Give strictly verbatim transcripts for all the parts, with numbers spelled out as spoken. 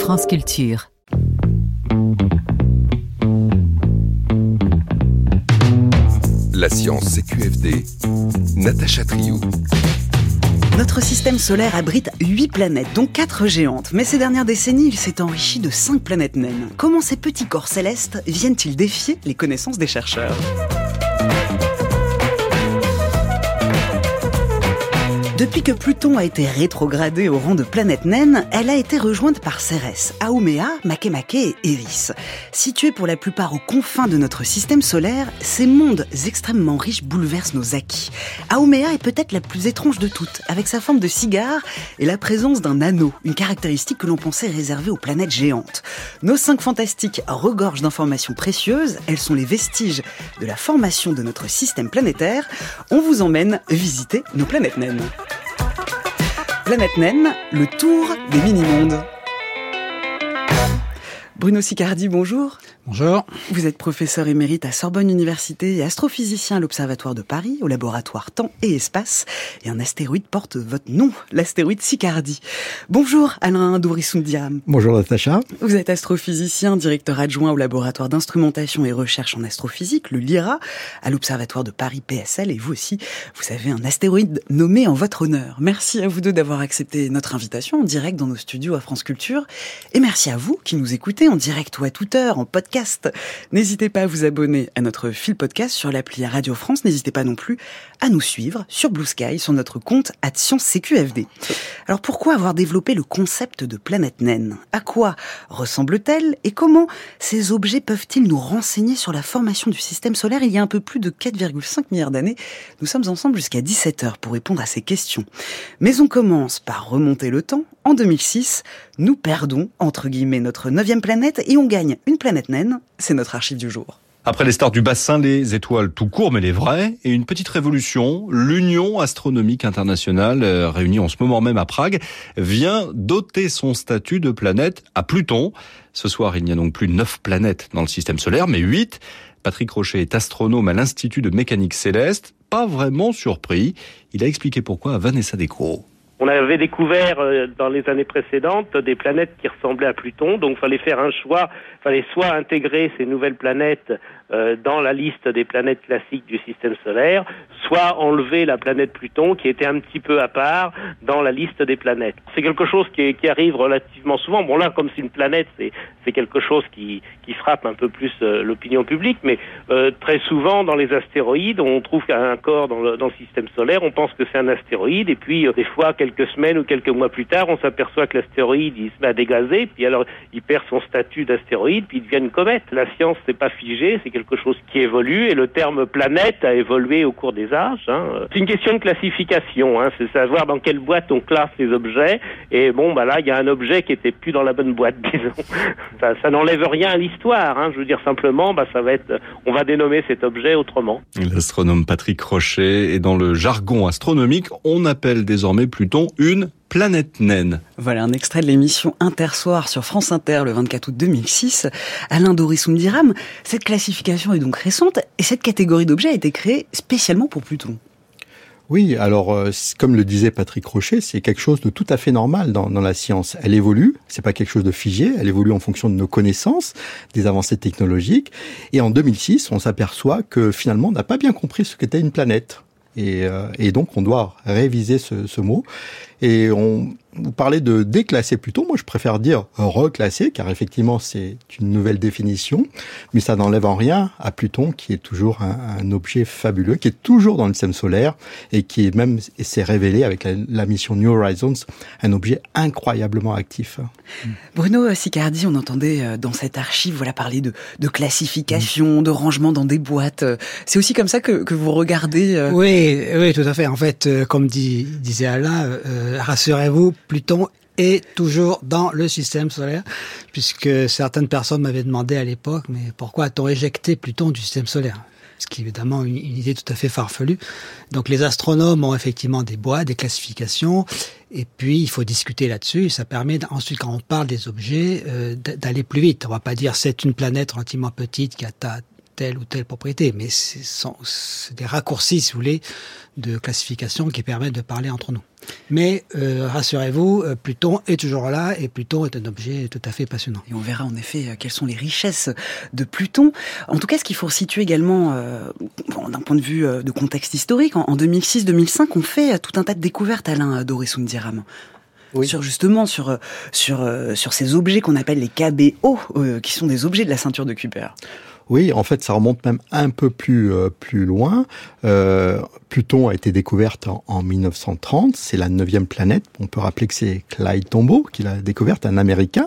France Culture. La science C Q F D, Natacha Triou. Notre système solaire abrite huit planètes, dont quatre géantes. Mais ces dernières décennies, il s'est enrichi de cinq planètes naines. Comment ces petits corps célestes viennent-ils défier les connaissances des chercheurs ? Depuis que Pluton a été rétrogradé au rang de planète naine, elle a été rejointe par Cérès, Haumea, Makemake et Eris. Situés pour la plupart aux confins de notre système solaire, ces mondes extrêmement riches bouleversent nos acquis. Haumea est peut-être la plus étrange de toutes, avec sa forme de cigare et la présence d'un anneau, une caractéristique que l'on pensait réservée aux planètes géantes. Nos cinq fantastiques regorgent d'informations précieuses, elles sont les vestiges de la formation de notre système planétaire. On vous emmène visiter nos planètes naines. Planète naine, le tour des mini-mondes. Bruno Sicardi, bonjour. Bonjour. Vous êtes professeur émérite à Sorbonne Université et astrophysicien à l'Observatoire de Paris, au laboratoire Temps et Espace. Et un astéroïde porte votre nom, l'astéroïde Sicardi. Bonjour Alain Dourisoundiram. Bonjour Natacha. Vous êtes astrophysicien, directeur adjoint au laboratoire d'instrumentation et recherche en astrophysique, le LIRA, à l'Observatoire de Paris P S L. Et vous aussi, vous avez un astéroïde nommé en votre honneur. Merci à vous deux d'avoir accepté notre invitation en direct dans nos studios à France Culture. Et merci à vous qui nous écoutez en direct ou à toute heure, en podcast. N'hésitez pas à vous abonner à notre fil podcast sur l'appli Radio France. N'hésitez pas non plus à nous suivre sur Blue Sky, sur notre compte arobase science C Q F D. Alors pourquoi avoir développé le concept de planète naine ? À quoi ressemble-t-elle et comment ces objets peuvent-ils nous renseigner sur la formation du système solaire il y a un peu plus de quatre virgule cinq milliards d'années ? Nous sommes ensemble jusqu'à dix-sept heures pour répondre à ces questions. Mais on commence par remonter le temps. En deux mille six, nous perdons, entre guillemets, notre neuvième planète et on gagne une planète naine. C'est notre archive du jour. Après les stars du bassin, les étoiles tout court, mais les vraies, et une petite révolution, l'Union astronomique internationale, euh, réunie en ce moment même à Prague, vient doter son statut de planète à Pluton. Ce soir, il n'y a donc plus neuf planètes dans le système solaire, mais huit. Patrick Rochet est astronome à l'Institut de mécanique céleste. Pas vraiment surpris. Il a expliqué pourquoi à Vanessa Descroix. On avait découvert euh, dans les années précédentes des planètes qui ressemblaient à Pluton, donc il fallait faire un choix, il fallait soit intégrer ces nouvelles planètes euh, dans la liste des planètes classiques du système solaire, soit enlever la planète Pluton qui était un petit peu à part dans la liste des planètes. C'est quelque chose qui, qui arrive relativement souvent. Bon là, comme c'est une planète, c'est, c'est quelque chose qui, qui frappe un peu plus euh, l'opinion publique, mais euh, très souvent dans les astéroïdes, on trouve un corps dans le, dans le système solaire, on pense que c'est un astéroïde, et puis euh, des fois, quelques semaines ou quelques mois plus tard, on s'aperçoit que l'astéroïde, il se met à dégazer, puis alors il perd son statut d'astéroïde, puis il devient une comète. La science, c'est pas figé, c'est quelque chose qui évolue, et le terme planète a évolué au cours des âges. Hein. C'est une question de classification, hein. C'est savoir dans quelle boîte on classe les objets, et bon, bah là, il y a un objet qui était plus dans la bonne boîte, disons. Ça, ça n'enlève rien à l'histoire, hein. Je veux dire simplement, bah ça va être, on va dénommer cet objet autrement. L'astronome Patrick Rochet, et dans le jargon astronomique, on appelle désormais Pluton une planète naine. Voilà un extrait de l'émission Intersoir sur France Inter le vingt-quatre août deux mille six. Alain Dourisoundiram, cette classification est donc récente et cette catégorie d'objets a été créée spécialement pour Pluton. Oui, alors euh, comme le disait Patrick Rochet, c'est quelque chose de tout à fait normal dans, dans la science. Elle évolue, c'est pas quelque chose de figé, elle évolue en fonction de nos connaissances, des avancées technologiques. Et en deux mille six, on s'aperçoit que finalement on n'a pas bien compris ce qu'était une planète. Et, euh, et donc on doit réviser ce, ce mot. Et on vous parlait de déclasser Pluton, moi je préfère dire reclasser, car effectivement c'est une nouvelle définition, mais ça n'enlève en rien à Pluton, qui est toujours un, un objet fabuleux, qui est toujours dans le système solaire, et qui est même s'est révélé avec la, la mission New Horizons, un objet incroyablement actif. Bruno Sicardi, on entendait dans cette archive voilà, parler de, de classification, de rangement dans des boîtes. C'est aussi comme ça que, que vous regardez euh... Oui, oui, tout à fait. En fait, euh, comme dit, disait Alain, euh, rassurez-vous, Pluton est toujours dans le système solaire, puisque certaines personnes m'avaient demandé à l'époque, mais pourquoi a-t-on éjecté Pluton du système solaire ? Ce qui est évidemment une, une idée tout à fait farfelue. Donc les astronomes ont effectivement des boîtes, des classifications, et puis il faut discuter là-dessus. Ça permet ensuite, quand on parle des objets, euh, d'aller plus vite. On va pas dire c'est une planète relativement petite qui a ta telle ou telle propriété, mais c'est, c'est des raccourcis, si vous voulez, de classification qui permettent de parler entre nous. Mais euh, rassurez-vous, Pluton est toujours là et Pluton est un objet tout à fait passionnant. Et on verra en effet quelles sont les richesses de Pluton. En tout cas, ce qu'il faut situer également euh, d'un point de vue de contexte historique, en, en deux mille six deux mille cinq, on fait tout un tas de découvertes, Alain Doré-Soundiram. Oui. Sur justement sur sur sur ces objets qu'on appelle les K B O, euh, qui sont des objets de la ceinture de Kuiper. Oui, en fait, ça remonte même un peu plus euh, plus loin. Euh, Pluton a été découverte en, en mille neuf cent trente. C'est la neuvième planète. On peut rappeler que c'est Clyde Tombaugh qui l'a découverte, un Américain.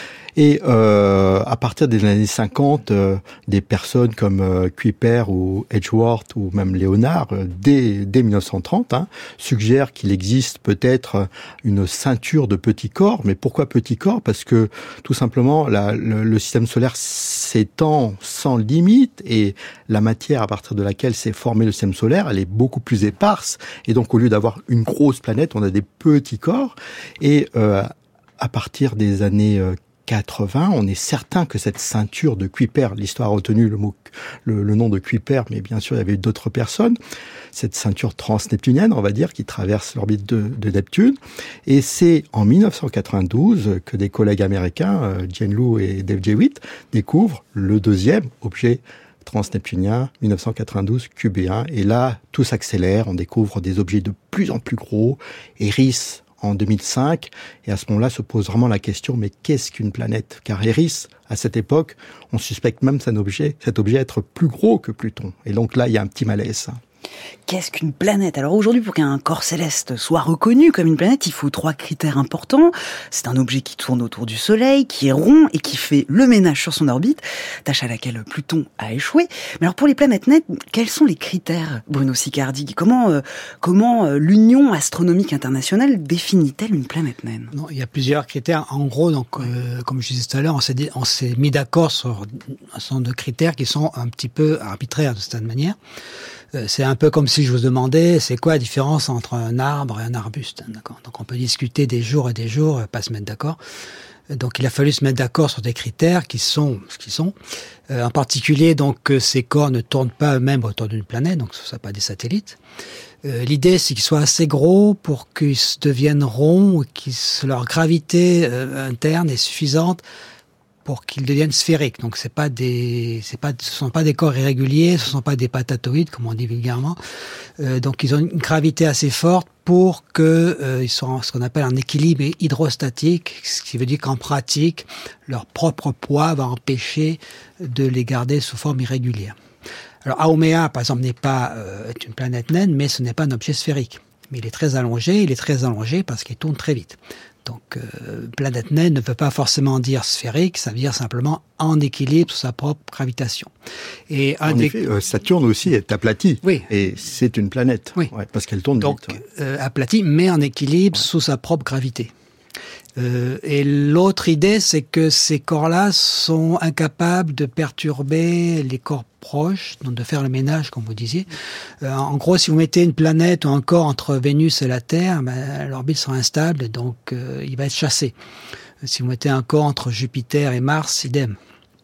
Et euh, à partir des années cinquante, euh, des personnes comme euh, Kuiper ou Edgeworth ou même Léonard, euh, dès, dès mille neuf cent trente, hein, suggèrent qu'il existe peut-être une ceinture de petits corps. Mais pourquoi petits corps ? Parce que tout simplement, la, le, le système solaire s'étend sans limite et la matière à partir de laquelle s'est formé le système solaire, elle est beaucoup plus éparse. Et donc, au lieu d'avoir une grosse planète, on a des petits corps. Et euh, à partir des années euh, quatre-vingts, on est certain que cette ceinture de Kuiper, l'histoire a retenu le mot, le, le nom de Kuiper, mais bien sûr il y avait d'autres personnes, cette ceinture transneptunienne, on va dire, qui traverse l'orbite de, de Neptune, et c'est en mille neuf cent quatre-vingt-douze que des collègues américains, euh, Jian Liu et Dave Jewitt, découvrent le deuxième objet transneptunien, mille neuf cent quatre-vingt-douze, Q B un, et là tout s'accélère, on découvre des objets de plus en plus gros, Eris en deux mille cinq, et à ce moment-là se pose vraiment la question, mais qu'est-ce qu'une planète ? Car Eris, à cette époque, on suspecte même cet objet, cet objet être plus gros que Pluton. Et donc là, il y a un petit malaise. Qu'est-ce qu'une planète ? Alors aujourd'hui, pour qu'un corps céleste soit reconnu comme une planète, il faut trois critères importants. C'est un objet qui tourne autour du Soleil, qui est rond et qui fait le ménage sur son orbite, tâche à laquelle Pluton a échoué. Mais alors pour les planètes nettes, quels sont les critères, Bruno Sicardi ? Comment, euh, comment euh, l'Union astronomique internationale définit-elle une planète naine ? Non, il y a plusieurs critères. En gros, donc, euh, comme je disais tout à l'heure, on s'est, dit, on s'est mis d'accord sur un certain nombre de critères qui sont un petit peu arbitraires de cette manière. C'est un peu comme si je vous demandais, c'est quoi la différence entre un arbre et un arbuste, d'accord ? Donc on peut discuter des jours et des jours, pas se mettre d'accord. Donc il a fallu se mettre d'accord sur des critères qui sont ce qu'ils sont. Euh, en particulier, donc que ces corps ne tournent pas eux-mêmes autour d'une planète, donc ce ne sont pas des satellites. Euh, l'idée, c'est qu'ils soient assez gros pour qu'ils deviennent ronds, et que leur gravité euh, interne est suffisante pour qu'ils deviennent sphériques. Donc c'est pas des, c'est pas, ce sont pas des corps irréguliers, ce sont pas des patatoïdes comme on dit vulgairement. Euh, donc ils ont une gravité assez forte pour que euh, ils soient en ce qu'on appelle un équilibre hydrostatique, ce qui veut dire qu'en pratique leur propre poids va empêcher de les garder sous forme irrégulière. Alors Haumea par exemple n'est pas euh, est une planète naine, mais ce n'est pas un objet sphérique. Mais il est très allongé, il est très allongé parce qu'il tourne très vite. Donc, euh, planète naine ne veut pas forcément dire sphérique, ça veut dire simplement en équilibre sous sa propre gravitation. Et un en des... effet, euh, Saturne aussi est aplati. Oui. Et c'est une planète. Oui. Ouais, parce qu'elle tourne Donc, vite. Ouais. euh, aplati, mais en équilibre ouais. sous sa propre gravité. Euh, et l'autre idée, c'est que ces corps-là sont incapables de perturber les corps proches, donc de faire le ménage, comme vous disiez. Euh, en gros, si vous mettez une planète ou un corps entre Vénus et la Terre, ben, l'orbite sera instable, et donc euh, il va être chassé. Si vous mettez un corps entre Jupiter et Mars, idem.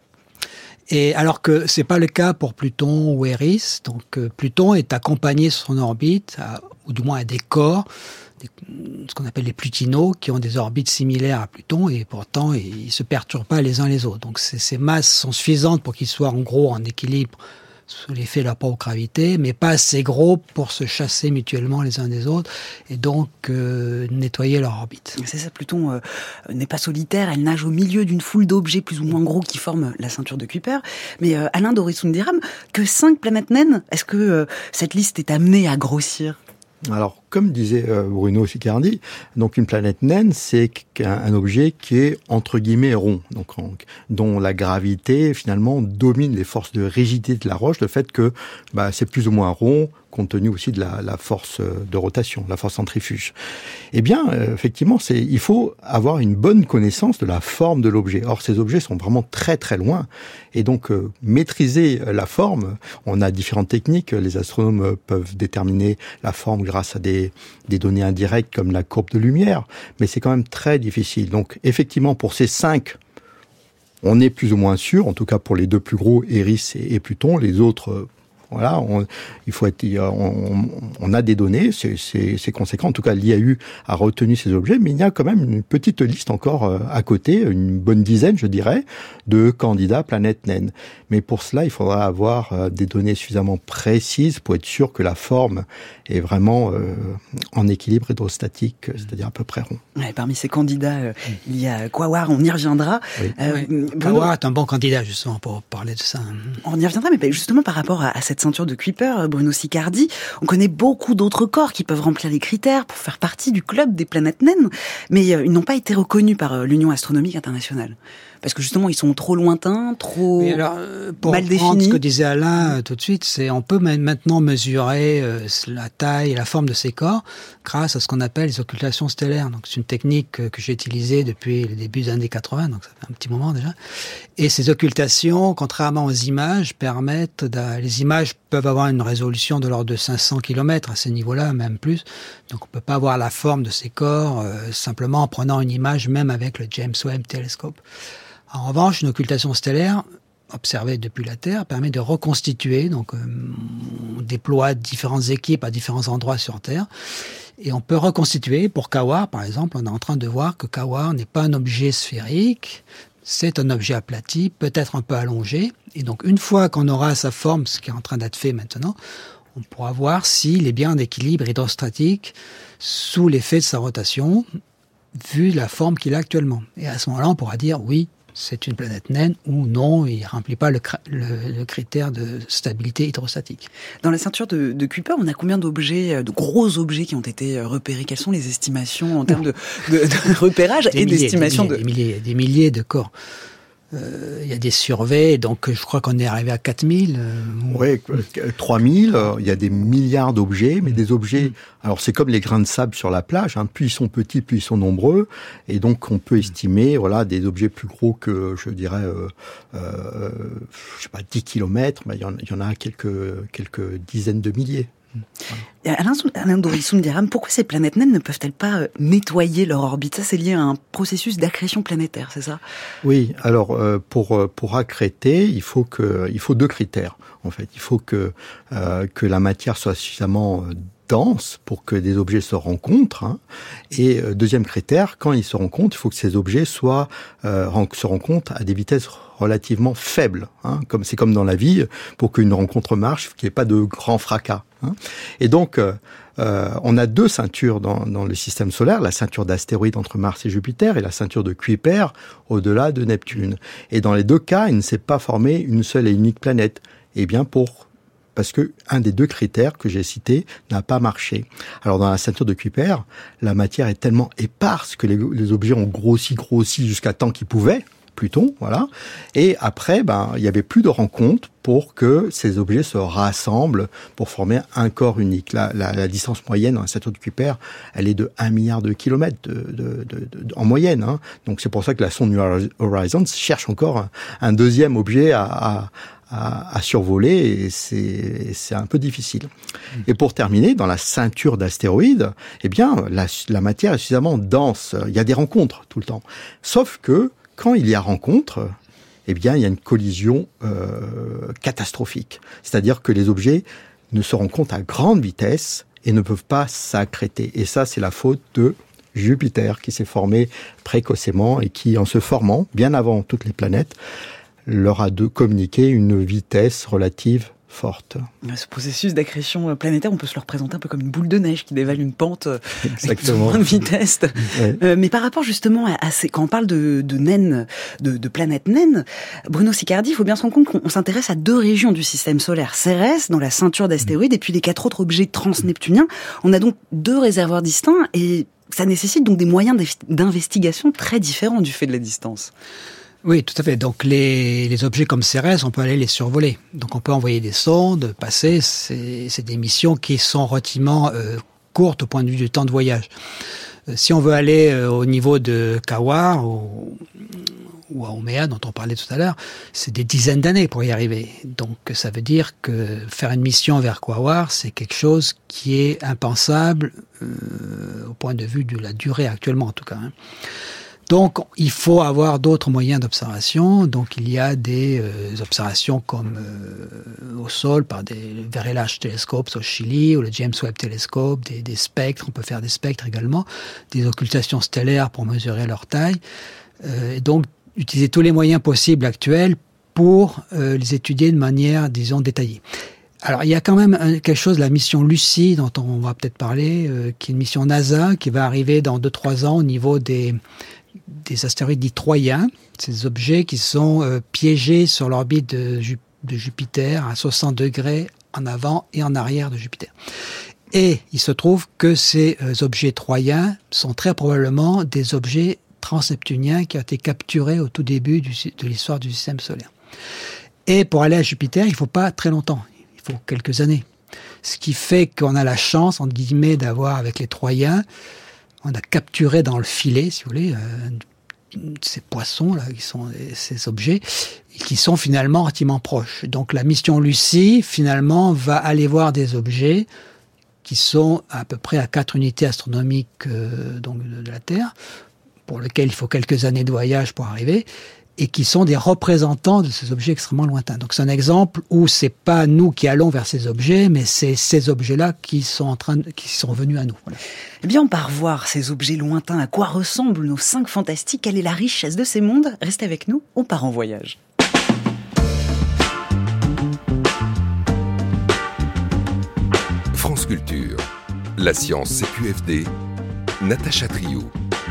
Et alors que c'est pas le cas pour Pluton ou Eris, donc euh, Pluton est accompagné sur son orbite, à, ou du moins à des corps, des, ce qu'on appelle les plutinos, qui ont des orbites similaires à Pluton, et pourtant ils, ils se perturbent pas les uns les autres. Donc ces, ces masses sont suffisantes pour qu'ils soient en gros en équilibre sous l'effet de leur propre gravité, mais pas assez gros pour se chasser mutuellement les uns des autres, et donc euh, nettoyer leur orbite. C'est ça, Pluton euh, n'est pas solitaire, elle nage au milieu d'une foule d'objets plus ou moins gros qui forment la ceinture de Kuiper. Mais euh, Alain Doré-Soundiram, que cinq planètes naines, est-ce que euh, cette liste est amenée à grossir ? Alors, comme disait euh, Bruno Sicardi, donc une planète naine, c'est un, un objet qui est entre guillemets rond, donc en, dont la gravité finalement domine les forces de rigidité de la roche, le fait que bah, c'est plus ou moins rond, compte tenu aussi de la, la force de rotation, la force centrifuge. Eh bien, euh, effectivement, c'est, il faut avoir une bonne connaissance de la forme de l'objet. Or, ces objets sont vraiment très très loin, et donc euh, maîtriser la forme, on a différentes techniques. Les astronomes peuvent déterminer la forme grâce à des, des données indirectes comme la courbe de lumière, mais c'est quand même très difficile. Donc, effectivement, pour ces cinq On est plus ou moins sûr, en tout cas pour les deux plus gros, Eris et, et Pluton, les autres... Euh, Voilà, on, il faut être, on, on a des données, c'est, c'est, c'est conséquent. En tout cas, l'I A U a retenu ces objets, mais il y a quand même une petite liste encore à côté, une bonne dizaine, je dirais, de candidats planètes naines. Mais pour cela, il faudra avoir des données suffisamment précises pour être sûr que la forme est vraiment euh, en équilibre hydrostatique, c'est-à-dire à peu près rond. Ouais, parmi ces candidats, euh, il y a Quaoar, on y reviendra. Oui. Euh, oui. Quaoar est un bon candidat, justement, pour parler de ça. On y reviendra, mais justement par rapport à, à cette ceinture de Kuiper, Bruno Sicardi, on connaît beaucoup d'autres corps qui peuvent remplir les critères pour faire partie du club des planètes naines, mais euh, ils n'ont pas été reconnus par euh, l'Union astronomique internationale. Parce que justement, ils sont trop lointains, trop oui, alors, pour mal définis. Ce que disait Alain euh, tout de suite, c'est on peut maintenant mesurer euh, la taille et la forme de ces corps grâce à ce qu'on appelle les occultations stellaires. Donc c'est une technique que j'ai utilisée depuis le début des années quatre-vingts, donc ça fait un petit moment déjà. Et ces occultations, contrairement aux images, permettent de, les images peuvent avoir une résolution de l'ordre de cinq cents kilomètres à ces niveaux-là, même plus. Donc on peut pas voir la forme de ces corps euh, simplement en prenant une image, même avec le James Webb Telescope. En revanche, une occultation stellaire observée depuis la Terre permet de reconstituer. Donc, euh, on déploie différentes équipes à différents endroits sur Terre et on peut reconstituer. Pour Quaoar, par exemple, on est en train de voir que Quaoar n'est pas un objet sphérique, c'est un objet aplati, peut-être un peu allongé. Et donc, une fois qu'on aura sa forme, ce qui est en train d'être fait maintenant, on pourra voir s'il est bien en équilibre hydrostatique sous l'effet de sa rotation, vu la forme qu'il a actuellement. Et à ce moment-là, on pourra dire oui, c'est une planète naine ou non, il ne remplit pas le, le, le critère de stabilité hydrostatique. Dans la ceinture de, de Kuiper, on a combien d'objets, de gros objets qui ont été repérés? Quelles sont les estimations en termes de, de, de repérage des et milliers, d'estimation des milliers, de... Des milliers, des milliers de corps. Il euh, y a des surveys, donc je crois qu'on est arrivé à quatre mille. Euh, oui, trois mille, il y a des milliards d'objets, mais des objets, alors c'est comme les grains de sable sur la plage, hein, plus ils sont petits, plus ils sont nombreux, et donc on peut estimer voilà, des objets plus gros que, je dirais, euh, euh, je sais pas, dix kilomètres, ben, il y en, il y en a quelques, quelques dizaines de milliers. Voilà. Alain, Alain Doris-Soundiram, pourquoi ces planètes naines ne peuvent-elles pas nettoyer leur orbite? Ça, c'est lié à un processus d'accrétion planétaire, c'est ça? Oui, alors euh, pour pour accréter, il faut que il faut deux critères. En fait, il faut que euh, que la matière soit suffisamment dense pour que des objets se rencontrent. Hein. Et euh, deuxième critère, quand ils se rencontrent, il faut que ces objets soient euh, se rencontrent à des vitesses relativement faibles. Hein. Comme c'est comme dans la vie, pour qu'une rencontre marche, qu'il n'y ait pas de grands fracas. Hein. Et donc, euh, euh, on a deux ceintures dans, dans le système solaire, la ceinture d'astéroïdes entre Mars et Jupiter et la ceinture de Kuiper au-delà de Neptune. Et dans les deux cas, il ne s'est pas formé une seule et unique planète. Eh bien, pour parce que un des deux critères que j'ai cités n'a pas marché. Alors dans la ceinture de Kuiper, la matière est tellement éparse que les, les objets ont grossi, grossi jusqu'à tant qu'ils pouvaient. Pluton, voilà. Et après, ben, il y avait plus de rencontres pour que ces objets se rassemblent pour former un corps unique. La, la, la distance moyenne dans la ceinture de Kuiper, elle est de un milliard de kilomètres de, de, de, de, en moyenne. Hein. Donc c'est pour ça que la sonde New Horizons cherche encore un, un deuxième objet à, à, à, à survoler et c'est, c'est un peu difficile. Mmh. Et pour terminer, dans la ceinture d'astéroïdes, eh bien, la, la matière est suffisamment dense. Il y a des rencontres tout le temps. Sauf que quand il y a rencontre, eh bien, il y a une collision euh, catastrophique. C'est-à-dire que les objets ne se rencontrent à grande vitesse et ne peuvent pas s'accréter. Et ça, c'est la faute de Jupiter qui s'est formé précocement et qui, en se formant, bien avant toutes les planètes, leur a de communiquer une vitesse relative forte. Ce processus d'accrétion planétaire, on peut se le représenter un peu comme une boule de neige qui dévale une pente Exactement. avec moins de vitesse. Ouais. Euh, mais par rapport justement à, à ces, quand on parle de, de naines, de, de planètes naines, Bruno Sicardi, il faut bien se rendre compte qu'on s'intéresse à deux régions du système solaire, Cérès, dans la ceinture d'astéroïdes, et puis les quatre autres objets transneptuniens. On a donc deux réservoirs distincts et ça nécessite donc des moyens d'investigation très différents du fait de la distance. Oui, tout à fait. Donc les, les objets comme Cérès, on peut aller les survoler. Donc on peut envoyer des sondes, passer. C'est, c'est des missions qui sont relativement euh, courtes au point de vue du temps de voyage. Euh, si on veut aller euh, au niveau de Quaoar ou, ou à Haumea, dont on parlait tout à l'heure, c'est des dizaines d'années pour y arriver. Donc ça veut dire que faire une mission vers Quaoar, c'est quelque chose qui est impensable euh, au point de vue de la durée actuellement en tout cas. Hein. Donc, il faut avoir d'autres moyens d'observation. Donc, il y a des euh, observations comme euh, au sol par des Very Large Telescopes au Chili ou le James Webb Telescope, des, des spectres. On peut faire des spectres également, des occultations stellaires pour mesurer leur taille. Euh, et donc, utiliser tous les moyens possibles actuels pour euh, les étudier de manière, disons, détaillée. Alors, il y a quand même quelque chose, la mission Lucy, dont on va peut-être parler, euh, qui est une mission NASA, qui va arriver dans deux trois ans au niveau des, des astéroïdes dits troyens, ces objets qui sont euh, piégés sur l'orbite de, Ju- de Jupiter à soixante degrés en avant et en arrière de Jupiter. Et il se trouve que ces euh, objets troyens sont très probablement des objets transneptuniens qui ont été capturés au tout début du, de l'histoire du système solaire. Et pour aller à Jupiter, il ne faut pas très longtemps. Il faut quelques années. Ce qui fait qu'on a la chance, entre guillemets, d'avoir avec les Troyens, on a capturé dans le filet, si vous voulez, euh, ces poissons-là, qui sont ces objets, qui sont finalement relativement proches. Donc la mission Lucy, finalement, va aller voir des objets qui sont à peu près à quatre unités astronomiques euh, donc de, de la Terre, pour lesquels il faut quelques années de voyage pour arriver, et qui sont des représentants de ces objets extrêmement lointains. Donc c'est un exemple où c'est pas nous qui allons vers ces objets, mais c'est ces objets-là qui sont en train, de, qui sont venus à nous. Voilà. Eh bien, on part voir ces objets lointains. À quoi ressemblent nos cinq fantastiques? Quelle est la richesse de ces mondes? Restez avec nous, on part en voyage. France Culture, la science C Q F D, Natacha Trio.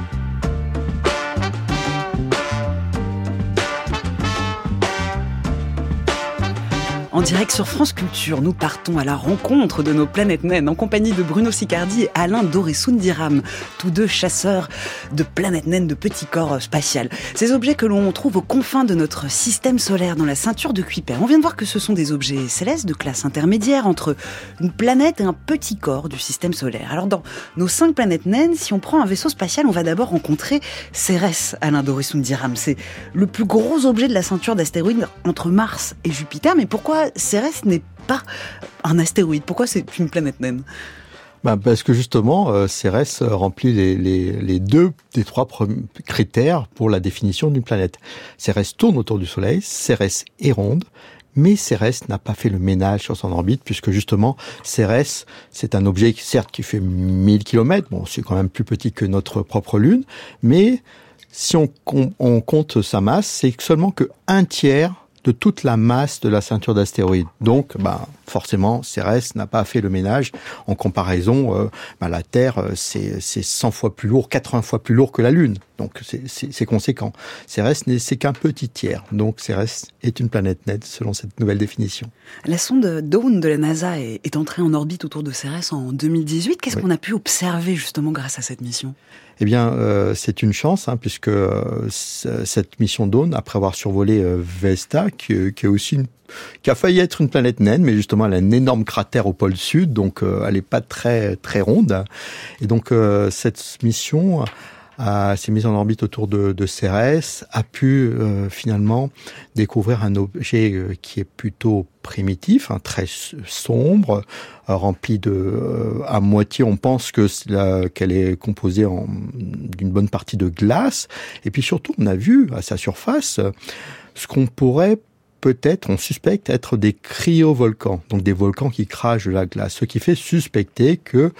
En direct sur France Culture, nous partons à la rencontre de nos planètes naines en compagnie de Bruno Sicardi et Alain Doré-Soundiram, tous deux chasseurs de planètes naines de petits corps spatials. Ces objets que l'on trouve aux confins de notre système solaire, dans la ceinture de Kuiper. On vient de voir que ce sont des objets célestes de classe intermédiaire entre une planète et un petit corps du système solaire. Alors dans nos cinq planètes naines, si on prend un vaisseau spatial, on va d'abord rencontrer Cérès, Alain Doré-Soundiram. C'est le plus gros objet de la ceinture d'astéroïdes entre Mars et Jupiter. Mais pourquoi Cérès n'est pas un astéroïde? Pourquoi c'est une planète naine? Ben parce que justement, euh, Cérès remplit les, les, les deux des trois premiers critères pour la définition d'une planète. Cérès tourne autour du Soleil, Cérès est ronde, mais Cérès n'a pas fait le ménage sur son orbite, puisque justement, Cérès, c'est un objet, certes, qui fait mille kilomètres, bon, c'est quand même plus petit que notre propre Lune, mais si on, on, on compte sa masse, c'est seulement que un tiers de toute la masse de la ceinture d'astéroïdes. Donc, bah, forcément, Cérès n'a pas fait le ménage. En comparaison, euh, bah, la Terre, c'est, c'est cent fois plus lourd, quatre-vingts fois plus lourd que la Lune. Donc, c'est, c'est, c'est conséquent. Cérès, c'est qu'un petit tiers. Donc, Cérès est une planète naine, selon cette nouvelle définition. La sonde Dawn de la NASA est, est entrée en orbite autour de Cérès en deux mille dix-huit. Qu'est-ce oui. qu'on a pu observer, justement, grâce à cette mission? Eh bien, euh, c'est une chance, hein, puisque euh, cette mission Dawn, après avoir survolé euh, Vesta, qui, qui est aussi une, qui a failli être une planète naine, mais justement, elle a un énorme cratère au pôle sud, donc euh, elle n'est pas très très ronde. Et donc, euh, cette mission a, s'est mise en orbite autour de, de Cérès, a pu euh, finalement découvrir un objet euh, qui est plutôt primitif, hein, très sombre, euh, rempli de, euh, à moitié, on pense que la, qu'elle est composée en, d'une bonne partie de glace. Et puis surtout, on a vu à sa surface ce qu'on pourrait peut-être, on suspecte être des cryovolcans, donc des volcans qui crachent de la glace, ce qui fait suspecter que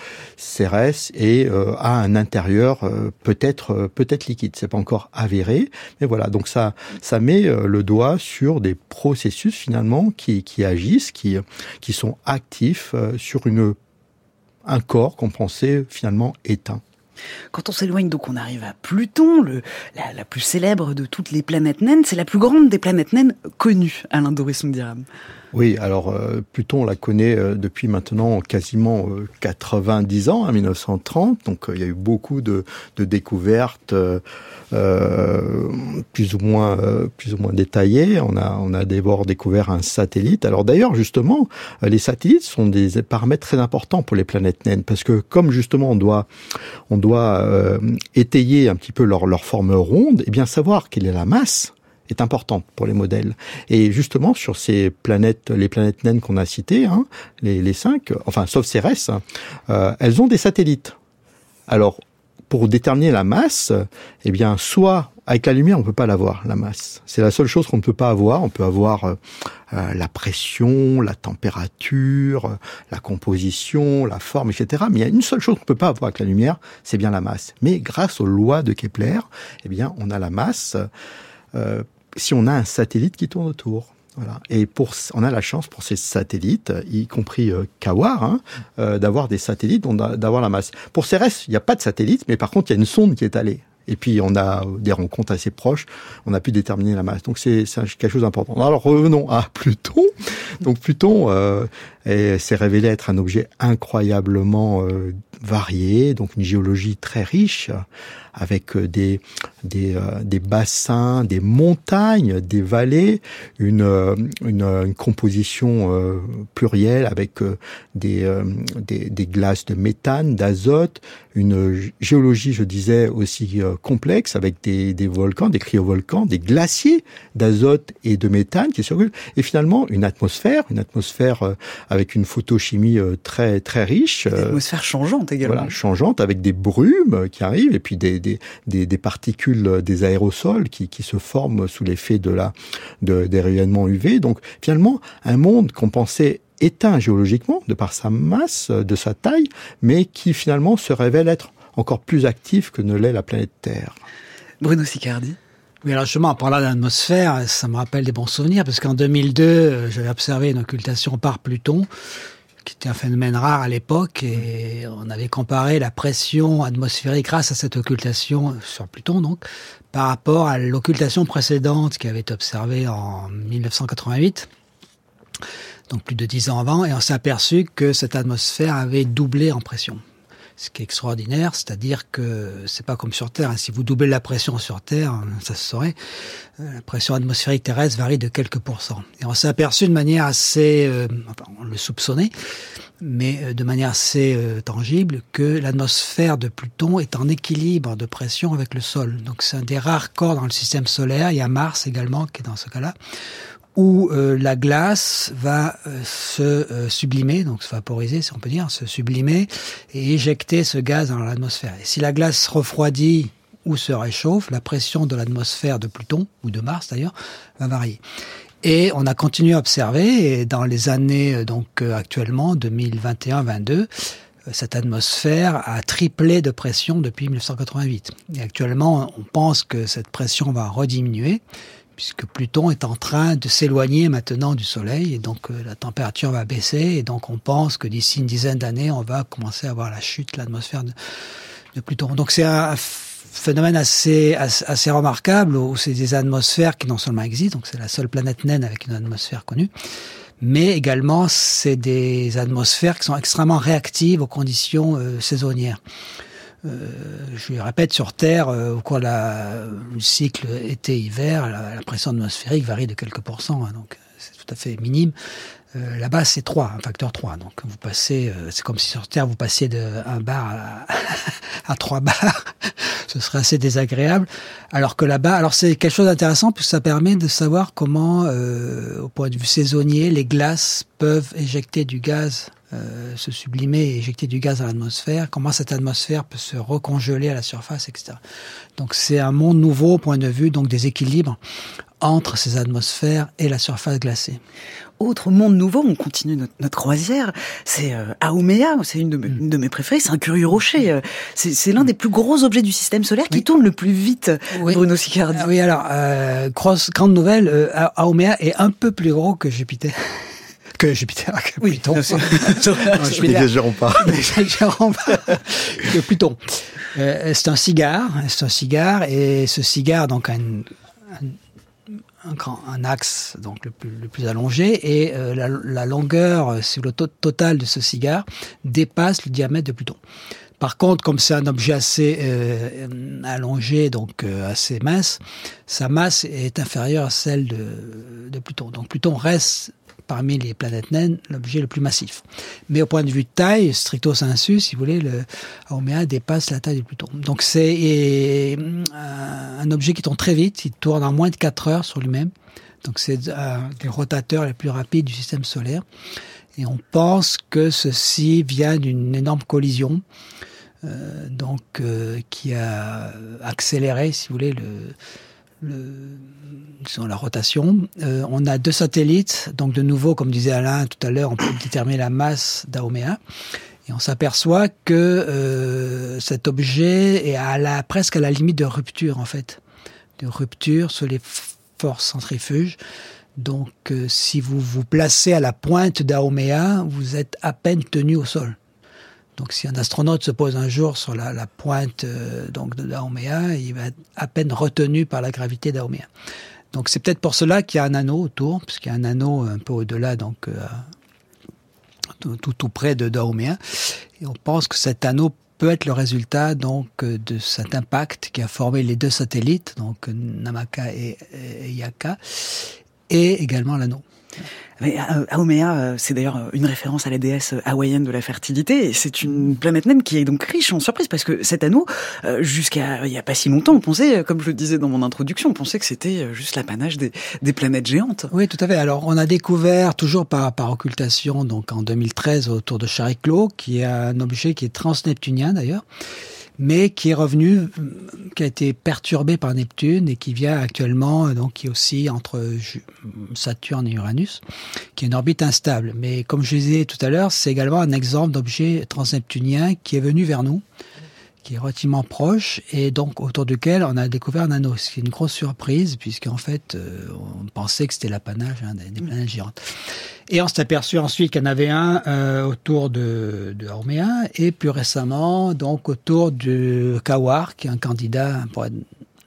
Cérès est, euh, a un intérieur euh, peut-être euh, peut-être liquide. C'est pas encore avéré, mais voilà. Donc ça ça met euh, le doigt sur des processus finalement qui qui agissent, qui qui sont actifs euh, sur une un corps qu'on pensait finalement éteint. Quand on s'éloigne, donc on arrive à Pluton, le, la, la plus célèbre de toutes les planètes naines. C'est la plus grande des planètes naines connues, Alain Doré-Soundiram. Oui, alors euh, Pluton, on la connaît euh, depuis maintenant quasiment euh, quatre-vingt-dix ans, hein, mille neuf cent trente. Donc euh, il y a eu beaucoup de, de découvertes euh, euh, plus ou moins euh, plus ou moins détaillées. On a on a d'abord découvert un satellite. Alors d'ailleurs justement, euh, les satellites sont des paramètres très importants pour les planètes naines, parce que comme justement on doit on doit euh, étayer un petit peu leur leur forme ronde, et bien savoir quelle est la masse est importante pour les modèles. Et justement, sur ces planètes, les planètes naines qu'on a citées, hein, les, les cinq, enfin, sauf Cérès, hein, euh, elles ont des satellites. Alors, pour déterminer la masse, eh bien, soit avec la lumière, on peut pas l'avoir, la masse. C'est la seule chose qu'on ne peut pas avoir. On peut avoir euh, euh, la pression, la température, euh, la composition, la forme, et cetera. Mais il y a une seule chose qu'on peut pas avoir avec la lumière, c'est bien la masse. Mais grâce aux lois de Kepler, eh bien, on a la masse euh, si on a un satellite qui tourne autour. Voilà. Et pour, on a la chance pour ces satellites, y compris euh, Kawar, hein, euh, d'avoir des satellites, donc d'avoir la masse. Pour C E R E S, il n'y a pas de satellite, mais par contre, il y a une sonde qui est allée. Et puis, on a des rencontres assez proches, on a pu déterminer la masse. Donc, c'est, c'est quelque chose d'important. Alors, revenons à Pluton. Donc, Pluton euh, est, s'est révélé être un objet incroyablement euh, varié, donc une géologie très riche, avec des des, euh, des bassins, des montagnes, des vallées, une une, une composition euh, plurielle avec euh, des, euh, des des glaces de méthane, d'azote, une géologie, je disais, aussi euh, complexe avec des des volcans, des cryovolcans, des glaciers d'azote et de méthane qui circulent, et finalement une atmosphère, une atmosphère euh, avec une photochimie euh, très très riche, une atmosphère changeante également. Voilà, changeante avec des brumes qui arrivent et puis des des des, des particules, des aérosols qui qui se forment sous l'effet de la de des rayonnements U V. Donc finalement un monde qu'on pensait éteint géologiquement de par sa masse, de sa taille, mais qui finalement se révèle être encore plus actif que ne l'est la planète Terre. Bruno Siccardi. Oui, alors justement, en parlant d'atmosphère, ça me rappelle des bons souvenirs, parce qu'en deux mille deux, j'avais observé une occultation par Pluton, qui était un phénomène rare à l'époque, et on avait comparé la pression atmosphérique grâce à cette occultation sur Pluton, donc, par rapport à l'occultation précédente qui avait été observée en mille neuf cent quatre-vingt-huit, donc plus de dix ans avant, et on s'est aperçu que cette atmosphère avait doublé en pression. Ce qui est extraordinaire, c'est-à-dire que c'est pas comme sur Terre. Si vous doublez la pression sur Terre, ça se saurait. La pression atmosphérique terrestre varie de quelques pourcents. Et on s'est aperçu de manière assez, euh, enfin, on le soupçonnait, mais de manière assez euh, tangible, que l'atmosphère de Pluton est en équilibre de pression avec le sol. Donc c'est un des rares corps dans le système solaire. Il y a Mars également qui est dans ce cas-là, où euh, la glace va euh, se euh, sublimer, donc se vaporiser, si on peut dire, se sublimer et éjecter ce gaz dans l'atmosphère. Et si la glace refroidit ou se réchauffe, la pression de l'atmosphère de Pluton, ou de Mars d'ailleurs, va varier. Et on a continué à observer, et dans les années donc euh, actuellement, deux mille vingt et un vingt-deux, euh, cette atmosphère a triplé de pression depuis mille neuf cent quatre-vingt-huit. Et actuellement, on pense que cette pression va rediminuer, puisque Pluton est en train de s'éloigner maintenant du Soleil, et donc euh, la température va baisser, et donc on pense que d'ici une dizaine d'années, on va commencer à voir la chute de l'atmosphère de, de Pluton. Donc c'est un phénomène assez, assez, assez remarquable, où c'est des atmosphères qui non seulement existent, donc c'est la seule planète naine avec une atmosphère connue, mais également c'est des atmosphères qui sont extrêmement réactives aux conditions euh, saisonnières. Euh, je le répète, sur Terre, euh, au cours du cycle été-hiver, la, la pression atmosphérique varie de quelques pourcents, hein, donc c'est tout à fait minime. Euh, là-bas, c'est trois, un facteur trois. Donc vous passez, euh, c'est comme si sur Terre vous passiez de un bar à, à trois bars. Ce serait assez désagréable. Alors que là-bas, alors c'est quelque chose d'intéressant puisque ça permet de savoir comment, euh, au point de vue saisonnier, les glaces peuvent éjecter du gaz. Euh, se sublimer et éjecter du gaz dans l'atmosphère, comment cette atmosphère peut se recongeler à la surface, et cetera. Donc c'est un monde nouveau au point de vue donc des équilibres entre ces atmosphères et la surface glacée. Autre monde nouveau, on continue notre, notre croisière, c'est euh, Haumea, c'est une de, mes, une de mes préférées, c'est un curieux rocher. C'est, c'est l'un des plus gros objets du système solaire qui oui. tourne le plus vite, oui. Bruno Siccardi. Oui, alors, euh, grosse, grande nouvelle, euh, Haumea est un peu plus gros que Jupiter. Que Jupiter, que oui, Pluton. N'exagérons pas. N'exagérons pas. Que Pluton. Euh, c'est un cigare, c'est un cigare, et ce cigare donc a une, un, un, un axe donc le plus, le plus allongé, et euh, la, la longueur sur le to- total de ce cigare dépasse le diamètre de Pluton. Par contre, comme c'est un objet assez euh, allongé, donc euh, assez mince, sa masse est inférieure à celle de, de Pluton. Donc Pluton reste parmi les planètes naines, l'objet le plus massif. Mais au point de vue de taille, stricto sensu, si vous voulez, le Haumea dépasse la taille de Pluton. Donc c'est et, euh, un objet qui tourne très vite, il tourne en moins de quatre heures sur lui-même. Donc c'est un des rotateurs les plus rapides du système solaire. Et on pense que ceci vient d'une énorme collision euh, donc euh, qui a accéléré, si vous voulez, le, le disons, la rotation. Euh, on a deux satellites, donc de nouveau, comme disait Alain tout à l'heure, on peut déterminer la masse d'Haoméa. Et on s'aperçoit que euh, cet objet est à la, presque à la limite de rupture, en fait. De rupture sur les forces centrifuges. Donc, euh, si vous vous placez à la pointe d'Haoméa, vous êtes à peine tenu au sol. Donc, si un astronaute se pose un jour sur la, la pointe euh, donc de d'Haoméa, il va être à peine retenu par la gravité d'Haoméa. Donc, c'est peut-être pour cela qu'il y a un anneau autour, puisqu'il y a un anneau un peu au-delà, donc... Euh, Tout, tout, tout près de d'Haoméa. Et on pense que cet anneau peut être le résultat donc de cet impact qui a formé les deux satellites, donc Namaka et, et Yaka, et également l'anneau. Mais Haoméa, c'est d'ailleurs une référence à la déesse hawaïenne de la fertilité, et c'est une planète naine qui est donc riche en surprises, parce que cet anneau, jusqu'à il y a pas si longtemps, on pensait, comme je le disais dans mon introduction, on pensait que c'était juste l'apanage des, des planètes géantes. Oui, tout à fait. Alors, on a découvert, toujours par, par occultation, donc en deux mille treize, autour de Chariclo, qui est un objet qui est transneptunien d'ailleurs, mais qui est revenu, qui a été perturbé par Neptune et qui vient actuellement, donc qui est aussi entre Saturne et Uranus, qui est une orbite instable. Mais comme je disais tout à l'heure, c'est également un exemple d'objet transneptunien qui est venu vers nous, qui est relativement proche, et donc autour duquel on a découvert un anneau. C'est une grosse surprise, puisqu'en fait, euh, on pensait que c'était l'apanage hein, des, des planètes géantes. Et on s'est aperçu ensuite qu'il y en avait un euh, autour de, de Haoméa, et plus récemment, donc autour de Kawar, qui est un candidat pour être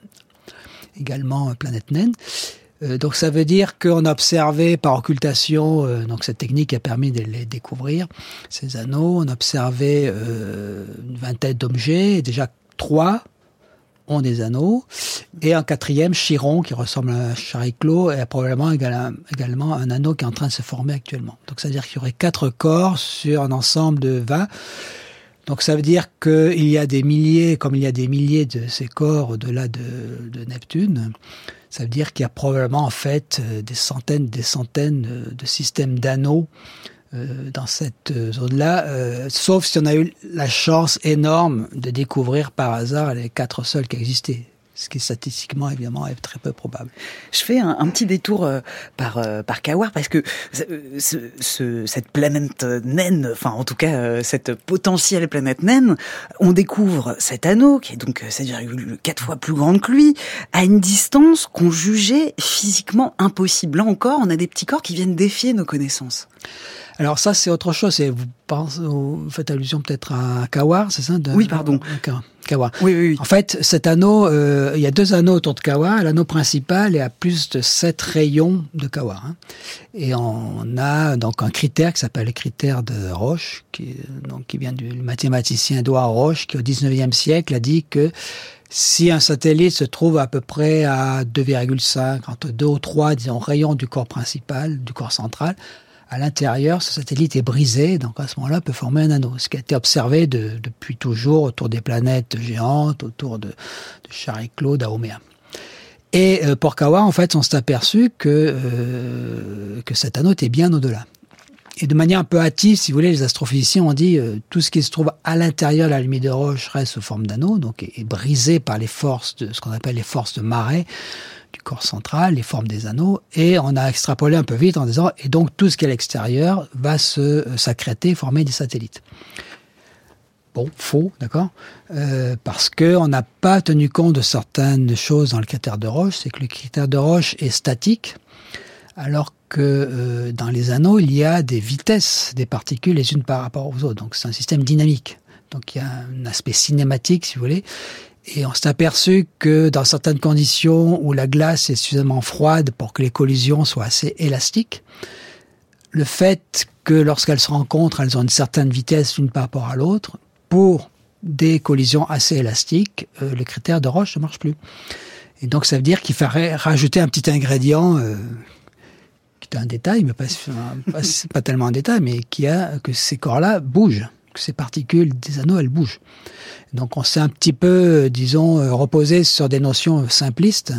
également planète naine. Euh, donc ça veut dire qu'on a observé par occultation, euh, donc cette technique a permis de les découvrir, ces anneaux. On a observé euh, une vingtaine d'objets, et déjà trois ont des anneaux, et un quatrième, Chiron, qui ressemble à Chariclo, et a probablement également un anneau qui est en train de se former actuellement. Donc ça veut dire qu'il y aurait quatre corps sur un ensemble de vingt. Donc ça veut dire qu'il y a des milliers, comme il y a des milliers de ces corps au-delà de, de Neptune, ça veut dire qu'il y a probablement en fait des centaines, des centaines de systèmes d'anneaux euh, dans cette zone-là, euh, sauf si on a eu la chance énorme de découvrir par hasard les quatre seuls qui existaient. Ce qui statistiquement évidemment est très peu probable. Je fais un, un petit détour euh, par euh, par Kawar, parce que ce, ce, cette planète naine, enfin en tout cas euh, cette potentielle planète naine, on découvre cet anneau qui est donc sept virgule quatre fois plus grande que lui, à une distance qu'on jugeait physiquement impossible. Là encore, on a des petits corps qui viennent défier nos connaissances. Alors ça, c'est autre chose. C'est, vous, pensez, vous faites allusion peut-être à Kawar, c'est ça de, Oui, pardon. Kawar. Oui, oui, oui. En fait, cet anneau, euh, il y a deux anneaux autour de Kawar. L'anneau principal est à plus de sept rayons de Kawar. Hein. Et on a donc un critère qui s'appelle le critère de Roche, qui, donc, qui vient du mathématicien Édouard Roche, qui au dix-neuvième siècle a dit que si un satellite se trouve à peu près à deux virgule cinq, entre deux ou trois, disons, rayons du corps principal, du corps central, à l'intérieur, ce satellite est brisé, donc à ce moment-là, peut former un anneau. Ce qui a été observé de, depuis toujours autour des planètes géantes, autour de, de Chariclo, d'Haoméa. Et euh, pour Kawar, en fait, on s'est aperçu que, euh, que cet anneau était bien au-delà. Et de manière un peu hâtive, si vous voulez, les astrophysiciens ont dit euh, tout ce qui se trouve à l'intérieur de la limite de Roche reste sous forme d'anneau, donc est, est brisé par les forces de ce qu'on appelle les forces de marée du corps central, les formes des anneaux, et on a extrapolé un peu vite en disant et donc tout ce qui est à l'extérieur va se euh, s'accréter, former des satellites. Bon, faux, d'accord, euh, parce que on n'a pas tenu compte de certaines choses dans le critère de Roche, c'est que le critère de Roche est statique, alors que euh, dans les anneaux, il y a des vitesses des particules les unes par rapport aux autres. Donc c'est un système dynamique. Donc il y a un aspect cinématique, si vous voulez. Et on s'est aperçu que dans certaines conditions où la glace est suffisamment froide pour que les collisions soient assez élastiques, le fait que lorsqu'elles se rencontrent, elles ont une certaine vitesse l'une par rapport à l'autre, pour des collisions assez élastiques, euh, le critère de Roche ne marche plus. Et donc ça veut dire qu'il faudrait rajouter un petit ingrédient euh, qui est un détail, mais pas, pas, pas tellement un détail, mais qui a que ces corps-là bougent, que ces particules des anneaux, elles bougent. Donc on s'est un petit peu, disons, reposé sur des notions simplistes,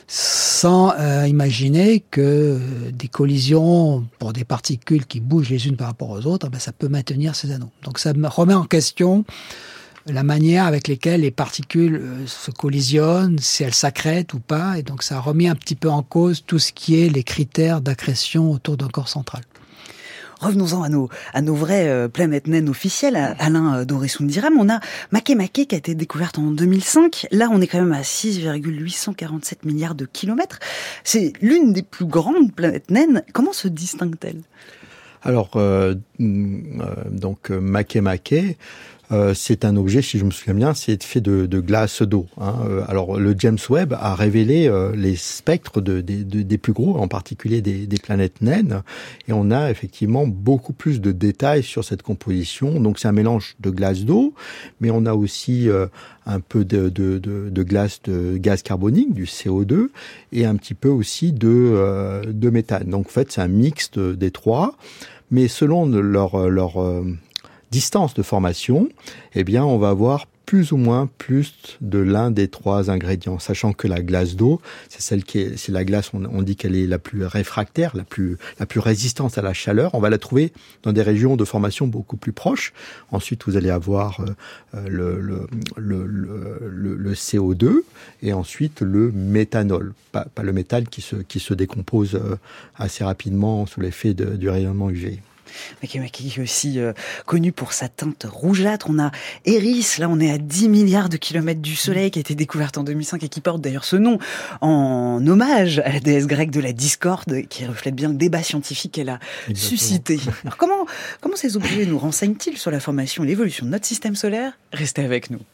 sans euh, imaginer que euh, des collisions pour des particules qui bougent les unes par rapport aux autres, ben, ça peut maintenir ces anneaux. Donc ça me remet en question la manière avec laquelle les particules euh, se collisionnent, si elles s'accrètent ou pas. Et donc, ça a remis un petit peu en cause tout ce qui est les critères d'accrétion autour d'un corps central. Revenons-en à nos, à nos vraies euh, planètes naines officielles, à Alain euh, Doré-Soundiram. On a Makemake qui a été découverte en deux mille cinq. Là, on est quand même à six virgule huit cent quarante-sept milliards de kilomètres. C'est l'une des plus grandes planètes naines. Comment se distingue-t-elle ? Alors, euh, euh, donc, Makemake, Euh, c'est un objet, si je me souviens bien, c'est fait de, de glace d'eau. Hein. Euh, alors, le James Webb a révélé euh, les spectres de, de, de, des plus gros, en particulier des, des planètes naines, et on a effectivement beaucoup plus de détails sur cette composition. Donc, c'est un mélange de glace d'eau, mais on a aussi euh, un peu de, de, de, de glace de gaz carbonique, du C O deux, et un petit peu aussi de, euh, de méthane. Donc, en fait, c'est un mixte des trois, mais selon leur, leur euh, distance de formation, eh bien, on va avoir plus ou moins plus de l'un des trois ingrédients, sachant que la glace d'eau, c'est celle qui est, c'est la glace, on, on dit qu'elle est la plus réfractaire, la plus, la plus résistante à la chaleur. On va la trouver dans des régions de formation beaucoup plus proches. Ensuite, vous allez avoir euh, le, le, le, le, le C O deux et ensuite le méthanol, pas, pas le métal qui se, qui se décompose euh, assez rapidement sous l'effet de, du rayonnement U V. Makemake est aussi euh, connu pour sa teinte rougeâtre. On a Eris, là on est à dix milliards de kilomètres du Soleil, qui a été découverte en deux mille cinq et qui porte d'ailleurs ce nom en hommage à la déesse grecque de la discorde, qui reflète bien le débat scientifique qu'elle a Exactement. suscité. Alors comment, comment ces objets nous renseignent-ils sur la formation et l'évolution de notre système solaire ? Restez avec nous.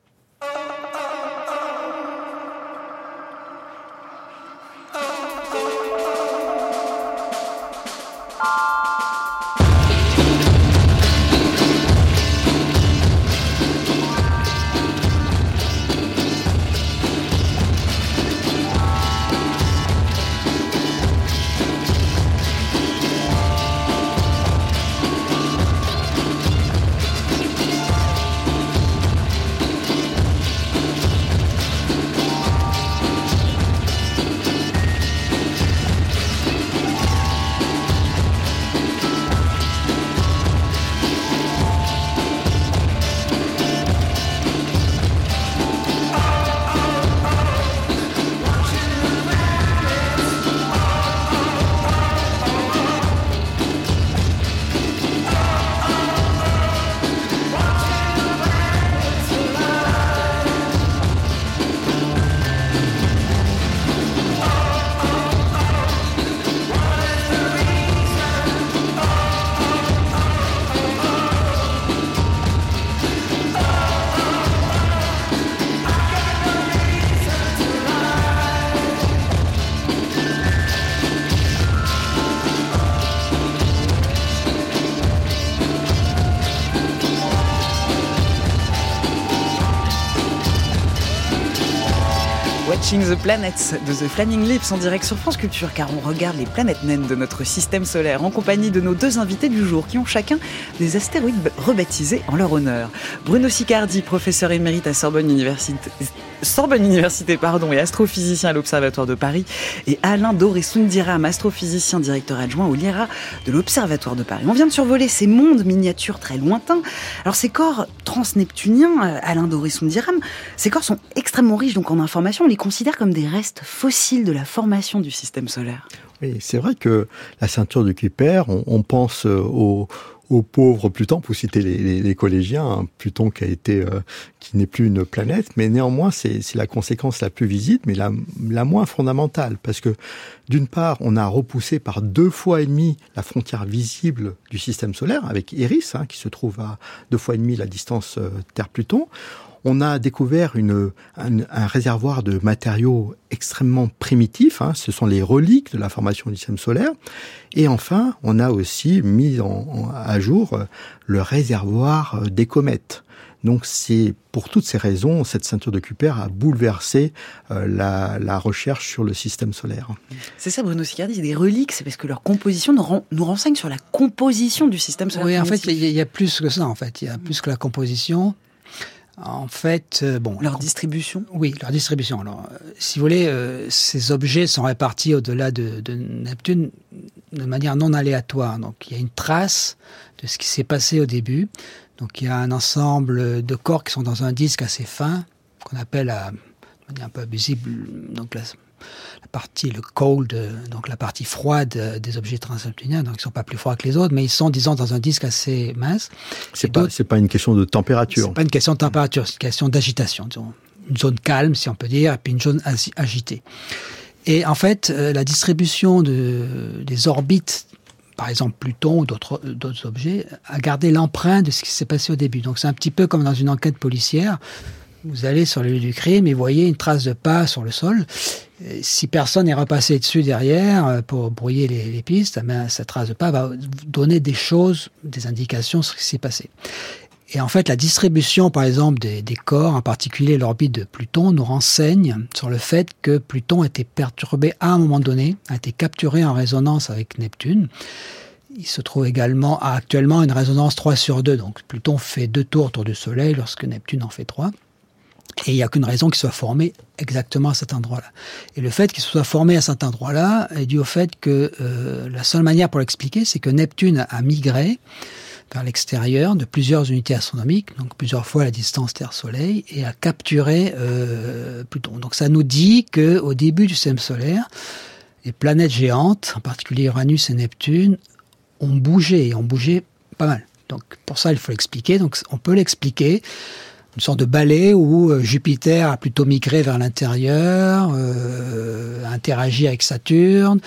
Watching the Planets de The Flaming Lips en direct sur France Culture, car on regarde les planètes naines de notre système solaire en compagnie de nos deux invités du jour qui ont chacun des astéroïdes rebaptisés en leur honneur. Bruno Sicardi, professeur émérite à Sorbonne Université, Sorbonne Université pardon, et astrophysicien à l'Observatoire de Paris, et Alain Doré-Soundiram, astrophysicien directeur adjoint au LIRA de l'Observatoire de Paris. On vient de survoler ces mondes miniatures très lointains. Alors ces corps transneptuniens, Alain Doré-Soundiram, ces corps sont extrêmement riches donc en informations. On les considère comme des restes fossiles de la formation du système solaire. Oui, c'est vrai que la ceinture de Kuiper, on, on pense au, au pauvre Pluton, pour citer les, les, les collégiens, hein, Pluton qui a été, euh, qui n'est plus une planète, mais néanmoins c'est, c'est la conséquence la plus visible, mais la, la moins fondamentale, parce que d'une part, on a repoussé par deux fois et demi la frontière visible du système solaire avec Eris, hein, qui se trouve à deux fois et demi la distance euh, Terre-Pluton. On a découvert une, un, un réservoir de matériaux extrêmement primitifs, hein, ce sont les reliques de la formation du système solaire. Et enfin, on a aussi mis en, en, à jour le réservoir des comètes. Donc c'est pour toutes ces raisons, cette ceinture de Kuiper a bouleversé euh, la, la recherche sur le système solaire. C'est ça, Bruno Sicardi, des reliques, c'est parce que leur composition nous, ren- nous renseigne sur la composition du système solaire. Oui, en fait, il y, y a plus que ça, en fait. Il y a plus que la composition. En fait, euh, bon... Leur distribution ? Oui, leur distribution. Alors, euh, si vous voulez, euh, ces objets sont répartis au-delà de, de Neptune de manière non aléatoire. Donc, il y a une trace de ce qui s'est passé au début. Donc il y a un ensemble de corps qui sont dans un disque assez fin, qu'on appelle, à, de manière un peu abusive, donc la, la partie, le cold, donc la partie froide des objets transneptuniens. Donc ils ne sont pas plus froids que les autres, mais ils sont, disons, dans un disque assez mince. C'est pas, c'est pas une question de température. C'est pas une question de température, c'est une question d'agitation, disons. Une zone calme, si on peut dire, et puis une zone agitée. Et en fait, la distribution de, des orbites, par exemple Pluton ou d'autres, d'autres objets, a gardé l'empreinte de ce qui s'est passé au début. Donc c'est un petit peu comme dans une enquête policière. Vous allez sur le lieu du crime et vous voyez une trace de pas sur le sol. Et si personne n'est repassé dessus derrière pour brouiller les, les pistes, ben, cette trace de pas va donner des choses, des indications sur ce qui s'est passé. Et en fait, la distribution, par exemple, des, des corps, en particulier l'orbite de Pluton, nous renseigne sur le fait que Pluton a été perturbé à un moment donné, a été capturé en résonance avec Neptune. Il se trouve également à actuellement une résonance trois sur deux. Donc Pluton fait deux tours autour du Soleil lorsque Neptune en fait trois. Et il n'y a qu'une raison qu'il soit formé exactement à cet endroit-là. Et le fait qu'il soit formé à cet endroit-là est dû au fait que euh, la seule manière pour l'expliquer, c'est que Neptune a migré vers l'extérieur de plusieurs unités astronomiques, donc plusieurs fois la distance Terre-Soleil, et a capturé euh, Pluton. Donc ça nous dit que au début du système solaire, les planètes géantes, en particulier Uranus et Neptune, ont bougé, et ont bougé pas mal. Donc pour ça, il faut l'expliquer. Donc on peut l'expliquer, une sorte de balai où euh, Jupiter a plutôt migré vers l'intérieur, euh, interagi avec Saturne.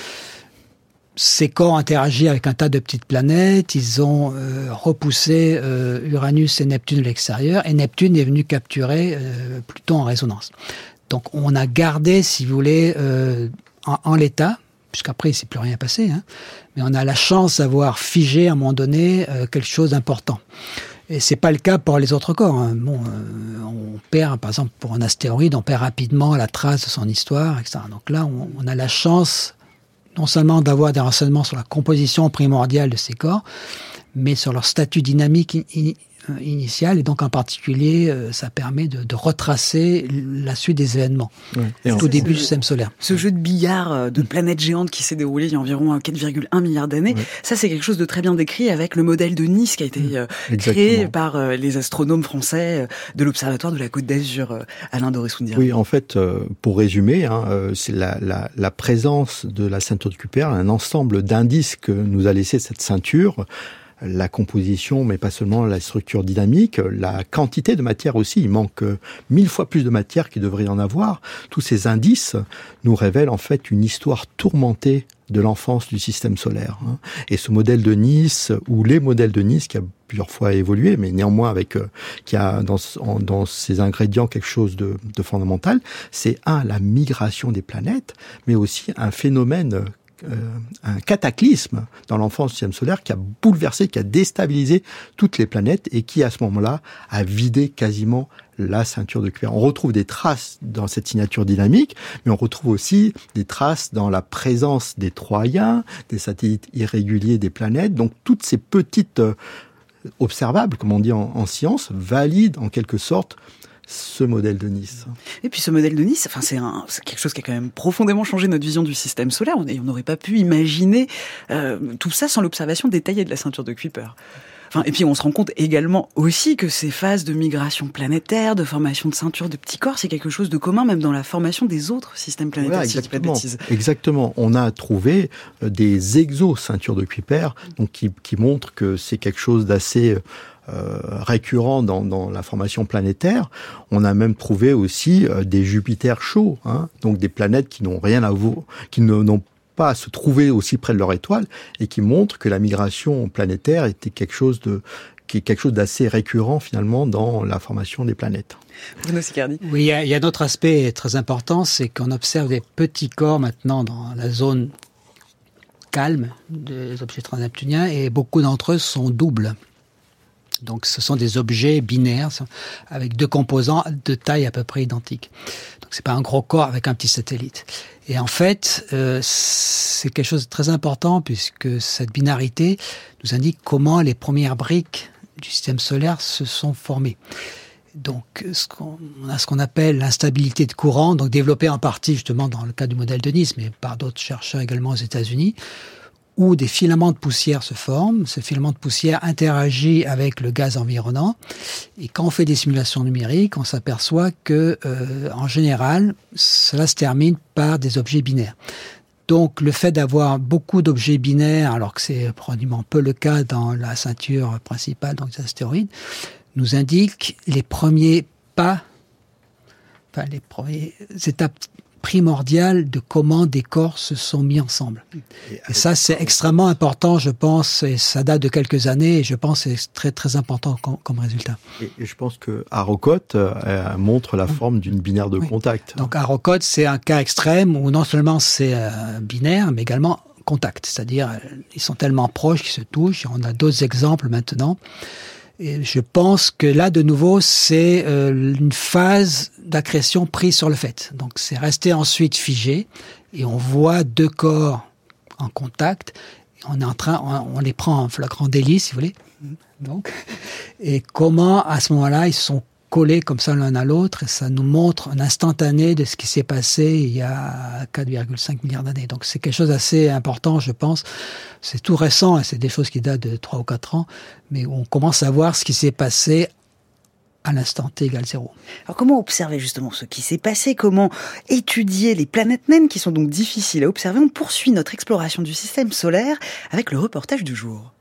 Ces corps interagissent avec un tas de petites planètes, ils ont euh, repoussé euh, Uranus et Neptune de l'extérieur, et Neptune est venu capturer euh, Pluton en résonance. Donc on a gardé, si vous voulez, euh, en, en l'état, puisqu'après il ne s'est plus rien passé, hein, mais on a la chance d'avoir figé à un moment donné euh, quelque chose d'important. Et c'est pas le cas pour les autres corps. Hein. Bon, euh, on perd, par exemple, pour un astéroïde, on perd rapidement la trace de son histoire, et cetera. Donc là, on, on a la chance non seulement d'avoir des renseignements sur la composition primordiale de ces corps, mais sur leur statut dynamique in, in, initial, et donc en particulier, euh, ça permet de, de retracer la suite des événements, ouais. Tout au début du système solaire. Ce jeu de billard de planètes géantes qui s'est déroulé il y a environ quatre virgule un milliards d'années, ouais. Ça c'est quelque chose de très bien décrit avec le modèle de Nice qui a été euh, créé par euh, les astronomes français euh, de l'Observatoire de la Côte d'Azur, euh, Alain Doré-Soundiran. Oui, en fait, euh, pour résumer, hein, euh, c'est la, la, la présence de la ceinture de Kuiper, un ensemble d'indices que nous a laissé cette ceinture, la composition, mais pas seulement la structure dynamique, la quantité de matière aussi. Il manque mille fois plus de matière qu'il devrait y en avoir. Tous ces indices nous révèlent en fait une histoire tourmentée de l'enfance du système solaire. Et ce modèle de Nice, ou les modèles de Nice, qui a plusieurs fois évolué, mais néanmoins avec euh, qui a dans, en, dans ses ingrédients quelque chose de, de fondamental, c'est un, la migration des planètes, mais aussi un phénomène Euh, un cataclysme dans l'enfance du système solaire qui a bouleversé, qui a déstabilisé toutes les planètes et qui, à ce moment-là, a vidé quasiment la ceinture de Kuiper. On retrouve des traces dans cette signature dynamique, mais on retrouve aussi des traces dans la présence des Troyens, des satellites irréguliers des planètes. Donc, toutes ces petites euh, observables, comme on dit en, en science, valident en quelque sorte ce modèle de Nice. Et puis ce modèle de Nice, enfin c'est, un, c'est quelque chose qui a quand même profondément changé notre vision du système solaire. On n'aurait pas pu imaginer euh, tout ça sans l'observation détaillée de la ceinture de Kuiper. Enfin, et puis on se rend compte également aussi que ces phases de migration planétaire, de formation de ceintures de petits corps, c'est quelque chose de commun même dans la formation des autres systèmes planétaires. Voilà, exactement. Si je dis pas de bêtises. Exactement. On a trouvé des exoceintures de Kuiper, donc qui, qui montrent que c'est quelque chose d'assez Euh, récurrent dans, dans la formation planétaire. On a même trouvé aussi euh, des Jupiters chauds, hein, donc des planètes qui n'ont rien à voir, qui ne, n'ont pas à se trouver aussi près de leur étoile, et qui montrent que la migration planétaire était quelque chose de qui est quelque chose d'assez récurrent finalement dans la formation des planètes. Bruno Siccardi. Oui, il y a, il y a un autre aspect très important, c'est qu'on observe des petits corps maintenant dans la zone calme des objets transneptuniens, et beaucoup d'entre eux sont doubles. Donc ce sont des objets binaires avec deux composants de taille à peu près identique. Donc c'est pas un gros corps avec un petit satellite. Et en fait, euh, c'est quelque chose de très important puisque cette binarité nous indique comment les premières briques du système solaire se sont formées. Donc ce qu'on, on a ce qu'on appelle l'instabilité de courant, donc développée en partie justement dans le cas du modèle de Nice, mais par d'autres chercheurs également aux États-Unis, où des filaments de poussière se forment. Ce filament de poussière interagit avec le gaz environnant. Et quand on fait des simulations numériques, on s'aperçoit que, euh, en général, cela se termine par des objets binaires. Donc, le fait d'avoir beaucoup d'objets binaires, alors que c'est probablement peu le cas dans la ceinture principale, donc des astéroïdes, nous indique les premiers pas, enfin, les premières étapes primordial de comment des corps se sont mis ensemble. Et, et ça, c'est extrêmement important, je pense, et ça date de quelques années, et je pense que c'est très, très important comme, comme résultat. Et, et je pense que Arrokoth euh, montre la forme d'une binaire de oui. contact. Donc Arrokoth, c'est un cas extrême où non seulement c'est euh, binaire, mais également contact. C'est-à-dire, ils sont tellement proches qu'ils se touchent. On a d'autres exemples maintenant. Et je pense que là, de nouveau, c'est euh, une phase d'accrétion prise sur le fait. Donc, c'est resté ensuite figé, et on voit deux corps en contact. Et on est en train, on, on les prend en flagrant délit, si vous voulez. Donc, et comment, à ce moment-là, ils sont collés comme ça l'un à l'autre, et ça nous montre un instantané de ce qui s'est passé il y a quatre virgule cinq milliards d'années. Donc c'est quelque chose d'assez important, je pense. C'est tout récent, et c'est des choses qui datent de trois ou quatre ans, mais on commence à voir ce qui s'est passé à l'instant t égale zéro. Alors comment observer justement ce qui s'est passé? Comment étudier les planètes naines qui sont donc difficiles à observer? On poursuit notre exploration du système solaire avec le reportage du jour.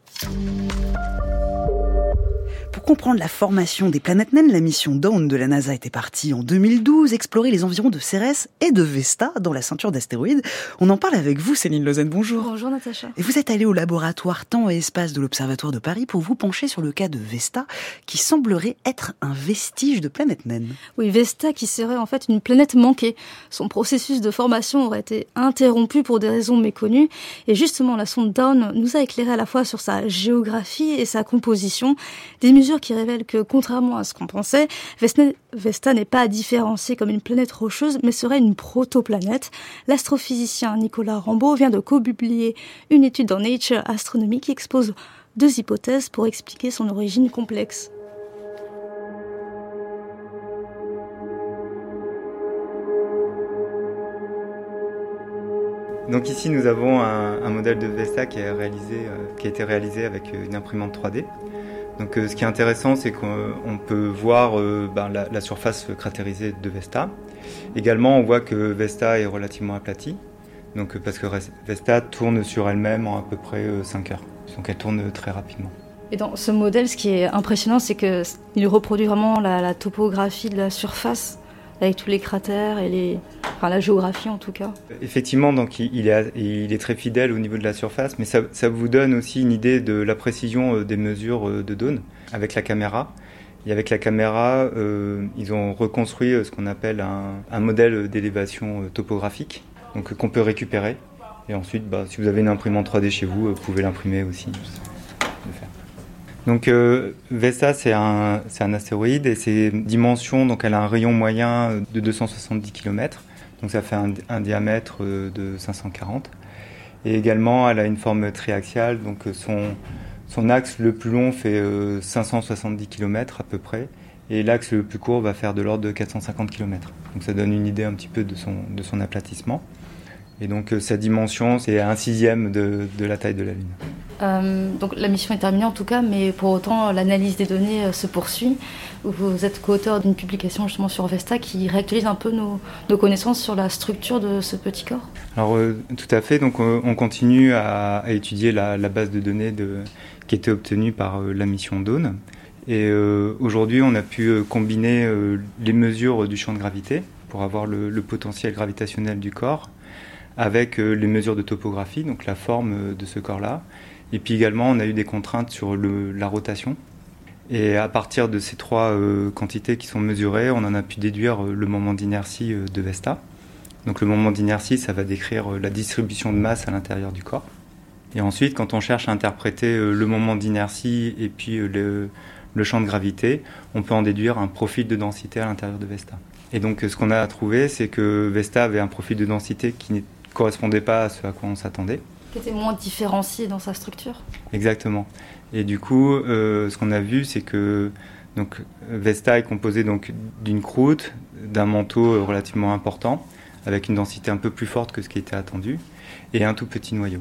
Pour comprendre la formation des planètes naines, la mission Dawn de la NASA était partie en deux mille douze explorer les environs de Cérès et de Vesta dans la ceinture d'astéroïdes. On en parle avec vous, Céline Lausanne, bonjour. Bonjour Natacha. Et vous êtes allée au laboratoire Temps et Espace de l'Observatoire de Paris pour vous pencher sur le cas de Vesta, qui semblerait être un vestige de planète naine. Oui, Vesta qui serait en fait une planète manquée. Son processus de formation aurait été interrompu pour des raisons méconnues. Et justement, la sonde Dawn nous a éclairé à la fois sur sa géographie et sa composition. Des mesures qui révèlent que, contrairement à ce qu'on pensait, Vesta, Vesta n'est pas à différencier comme une planète rocheuse, mais serait une protoplanète. L'astrophysicien Nicolas Rambaud vient de co-publier une étude dans Nature Astronomy qui expose deux hypothèses pour expliquer son origine complexe. Donc ici nous avons un, un modèle de Vesta qui, est réalisé, euh, qui a été réalisé avec une imprimante trois D. Donc euh, ce qui est intéressant, c'est qu'on peut voir euh, ben, la, la surface cratérisée de Vesta. Également, on voit que Vesta est relativement aplatie, donc, parce que Vesta tourne sur elle-même en à peu près euh, cinq heures. Donc elle tourne très rapidement. Et dans ce modèle, ce qui est impressionnant, c'est qu'il reproduit vraiment la, la topographie de la surface, avec tous les cratères et les, enfin, la géographie en tout cas. Effectivement, donc il est, il est très fidèle au niveau de la surface, mais ça, ça vous donne aussi une idée de la précision des mesures de Dawn avec la caméra. Et avec la caméra, euh, ils ont reconstruit ce qu'on appelle un, un modèle d'élévation topographique, donc qu'on peut récupérer. Et ensuite, bah, si vous avez une imprimante trois D chez vous, vous pouvez l'imprimer aussi. Donc euh, Vesta, c'est un, c'est un astéroïde et ses dimensions, donc elle a un rayon moyen de deux cent soixante-dix kilomètres, donc ça fait un, un diamètre de cinq cent quarante. Et également, elle a une forme triaxiale, donc son, son axe le plus long fait euh, cinq cent soixante-dix kilomètres à peu près, et l'axe le plus court va faire de l'ordre de quatre cent cinquante kilomètres. Donc ça donne une idée un petit peu de son, de son aplatissement. Et donc euh, sa dimension, c'est un sixième de, de la taille de la Lune. Euh, donc la mission est terminée en tout cas, mais pour autant l'analyse des données euh, se poursuit. Vous êtes co-auteur d'une publication justement sur Vesta qui réactualise un peu nos, nos connaissances sur la structure de ce petit corps. Alors euh, tout à fait, donc euh, on continue à, à étudier la, la base de données de, qui a été obtenue par euh, la mission Dawn. Et euh, aujourd'hui on a pu euh, combiner euh, les mesures du champ de gravité pour avoir le, le potentiel gravitationnel du corps avec euh, les mesures de topographie, donc la forme euh, de ce corps-là. Et puis également, on a eu des contraintes sur le, la rotation. Et à partir de ces trois euh, quantités qui sont mesurées, on en a pu déduire euh, le moment d'inertie euh, de Vesta. Donc le moment d'inertie, ça va décrire euh, la distribution de masse à l'intérieur du corps. Et ensuite, quand on cherche à interpréter euh, le moment d'inertie et puis euh, le, le champ de gravité, on peut en déduire un profil de densité à l'intérieur de Vesta. Et donc euh, ce qu'on a trouvé, c'est que Vesta avait un profil de densité qui ne correspondait pas à ce à quoi on s'attendait. Qui était moins différencié dans sa structure. Exactement. Et du coup, euh, ce qu'on a vu, c'est que donc, Vesta est composée donc, d'une croûte, d'un manteau relativement important, avec une densité un peu plus forte que ce qui était attendu, et un tout petit noyau.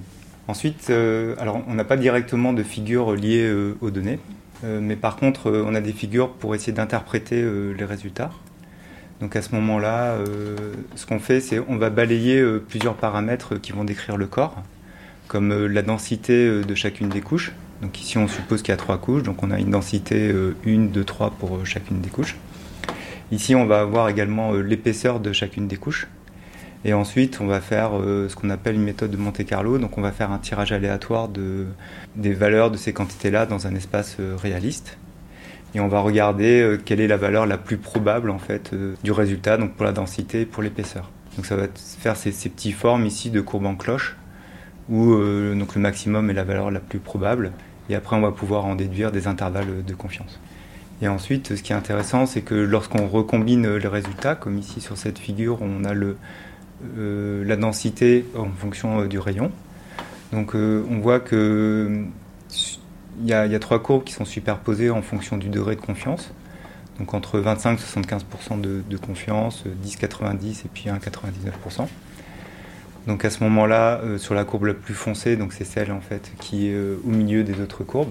Ensuite, euh, alors on n'a pas directement de figures liées euh, aux données, euh, mais par contre, euh, on a des figures pour essayer d'interpréter euh, les résultats. Donc à ce moment-là, euh, ce qu'on fait, c'est on va balayer euh, plusieurs paramètres qui vont décrire le corps, comme euh, la densité euh, de chacune des couches. Donc ici, on suppose qu'il y a trois couches, donc on a une densité euh, un, deux, trois pour euh, chacune des couches. Ici, on va avoir également euh, l'épaisseur de chacune des couches. Et ensuite, on va faire euh, ce qu'on appelle une méthode de Monte-Carlo. Donc on va faire un tirage aléatoire de, des valeurs de ces quantités-là dans un espace euh, réaliste. Et on va regarder euh, quelle est la valeur la plus probable en fait, euh, du résultat, donc pour la densité et pour l'épaisseur. Donc ça va faire ces, ces petites formes ici de courbes en cloche, où euh, donc le maximum est la valeur la plus probable. Et après, on va pouvoir en déduire des intervalles de confiance. Et ensuite, ce qui est intéressant, c'est que lorsqu'on recombine les résultats, comme ici sur cette figure, on a le... Euh, la densité en fonction euh, du rayon. Donc euh, on voit que il y, y a trois courbes qui sont superposées en fonction du degré de confiance. Donc entre vingt-cinq à soixante-quinze pour cent de, de confiance, dix à quatre-vingt-dix et puis un à quatre-vingt-dix-neuf pour cent. Donc à ce moment-là, euh, sur la courbe la plus foncée, donc c'est celle en fait qui est euh, au milieu des autres courbes.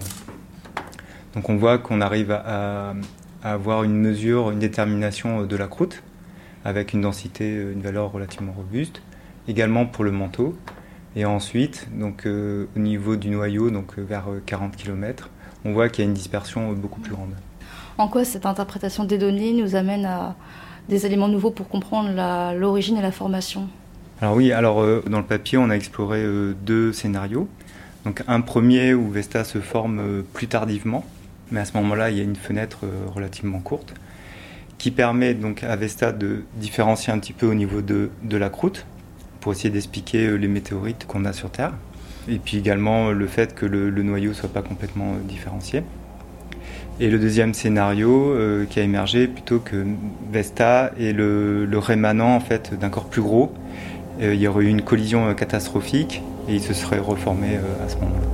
Donc on voit qu'on arrive à, à avoir une mesure, une détermination de la croûte, avec une densité, une valeur relativement robuste, également pour le manteau. Et ensuite, donc, euh, au niveau du noyau, donc euh, vers quarante kilomètres, on voit qu'il y a une dispersion euh, beaucoup plus grande. En quoi cette interprétation des données nous amène à des éléments nouveaux pour comprendre la, l'origine et la formation ? Alors oui, alors euh, dans le papier, on a exploré euh, deux scénarios. Donc un premier où Vesta se forme euh, plus tardivement, mais à ce moment-là, il y a une fenêtre euh, relativement courte, qui permet donc à Vesta de différencier un petit peu au niveau de, de la croûte, pour essayer d'expliquer les météorites qu'on a sur Terre, et puis également le fait que le, le noyau ne soit pas complètement différencié. Et le deuxième scénario euh, qui a émergé, plutôt que Vesta est le, le rémanent en fait, d'un corps plus gros, euh, il y aurait eu une collision catastrophique, et il se serait reformé euh, à ce moment-là.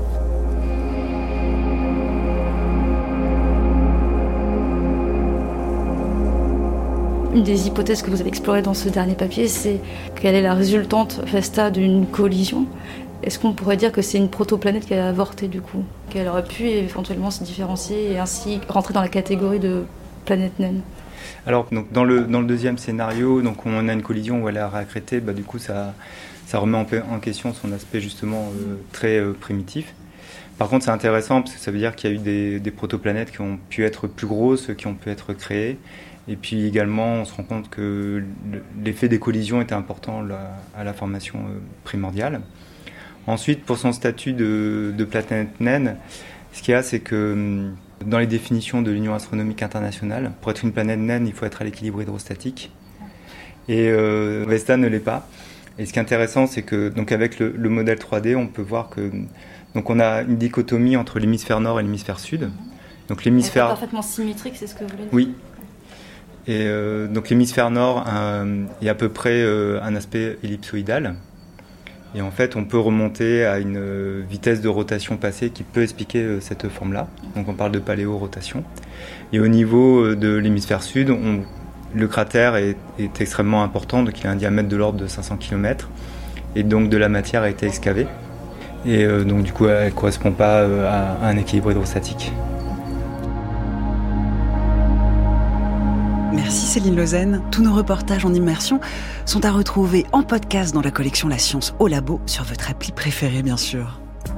Une des hypothèses que vous avez explorées dans ce dernier papier, c'est quelle est la résultante Vesta d'une collision. Est-ce qu'on pourrait dire que c'est une protoplanète qui a avorté du coup, qu'elle aurait pu éventuellement se différencier et ainsi rentrer dans la catégorie de planète naine ? Alors donc, dans, le, dans le deuxième scénario, donc, on a une collision où elle a réaccrété, bah, du coup ça, ça remet en, en question son aspect justement euh, très euh, primitif. Par contre c'est intéressant parce que ça veut dire qu'il y a eu des, des protoplanètes qui ont pu être plus grosses, qui ont pu être créées. Et puis également, on se rend compte que l'effet des collisions était important à la formation primordiale. Ensuite, pour son statut de, de planète naine, ce qu'il y a, c'est que dans les définitions de l'Union astronomique internationale, pour être une planète naine, il faut être à l'équilibre hydrostatique. Et euh, Vesta ne l'est pas. Et ce qui est intéressant, c'est que donc avec le, le modèle trois D, on peut voir que donc on a une dichotomie entre l'hémisphère nord et l'hémisphère sud. Donc l'hémisphère parfaitement symétrique, c'est ce que vous voulez dire ? Oui. Et euh, donc l'hémisphère nord euh, est à peu près euh, un aspect ellipsoïdal. Et en fait, on peut remonter à une euh, vitesse de rotation passée qui peut expliquer euh, cette forme-là. Donc on parle de paléorotation. Et au niveau euh, de l'hémisphère sud, on, le cratère est, est extrêmement important, donc il a un diamètre de l'ordre de cinq cents kilomètres. Et donc de la matière a été excavée. Et euh, donc du coup, elle ne correspond pas euh, à, à un équilibre hydrostatique. Merci Céline Lausanne. Tous nos reportages en immersion sont à retrouver en podcast dans la collection La Science au Labo, sur votre appli préférée bien sûr.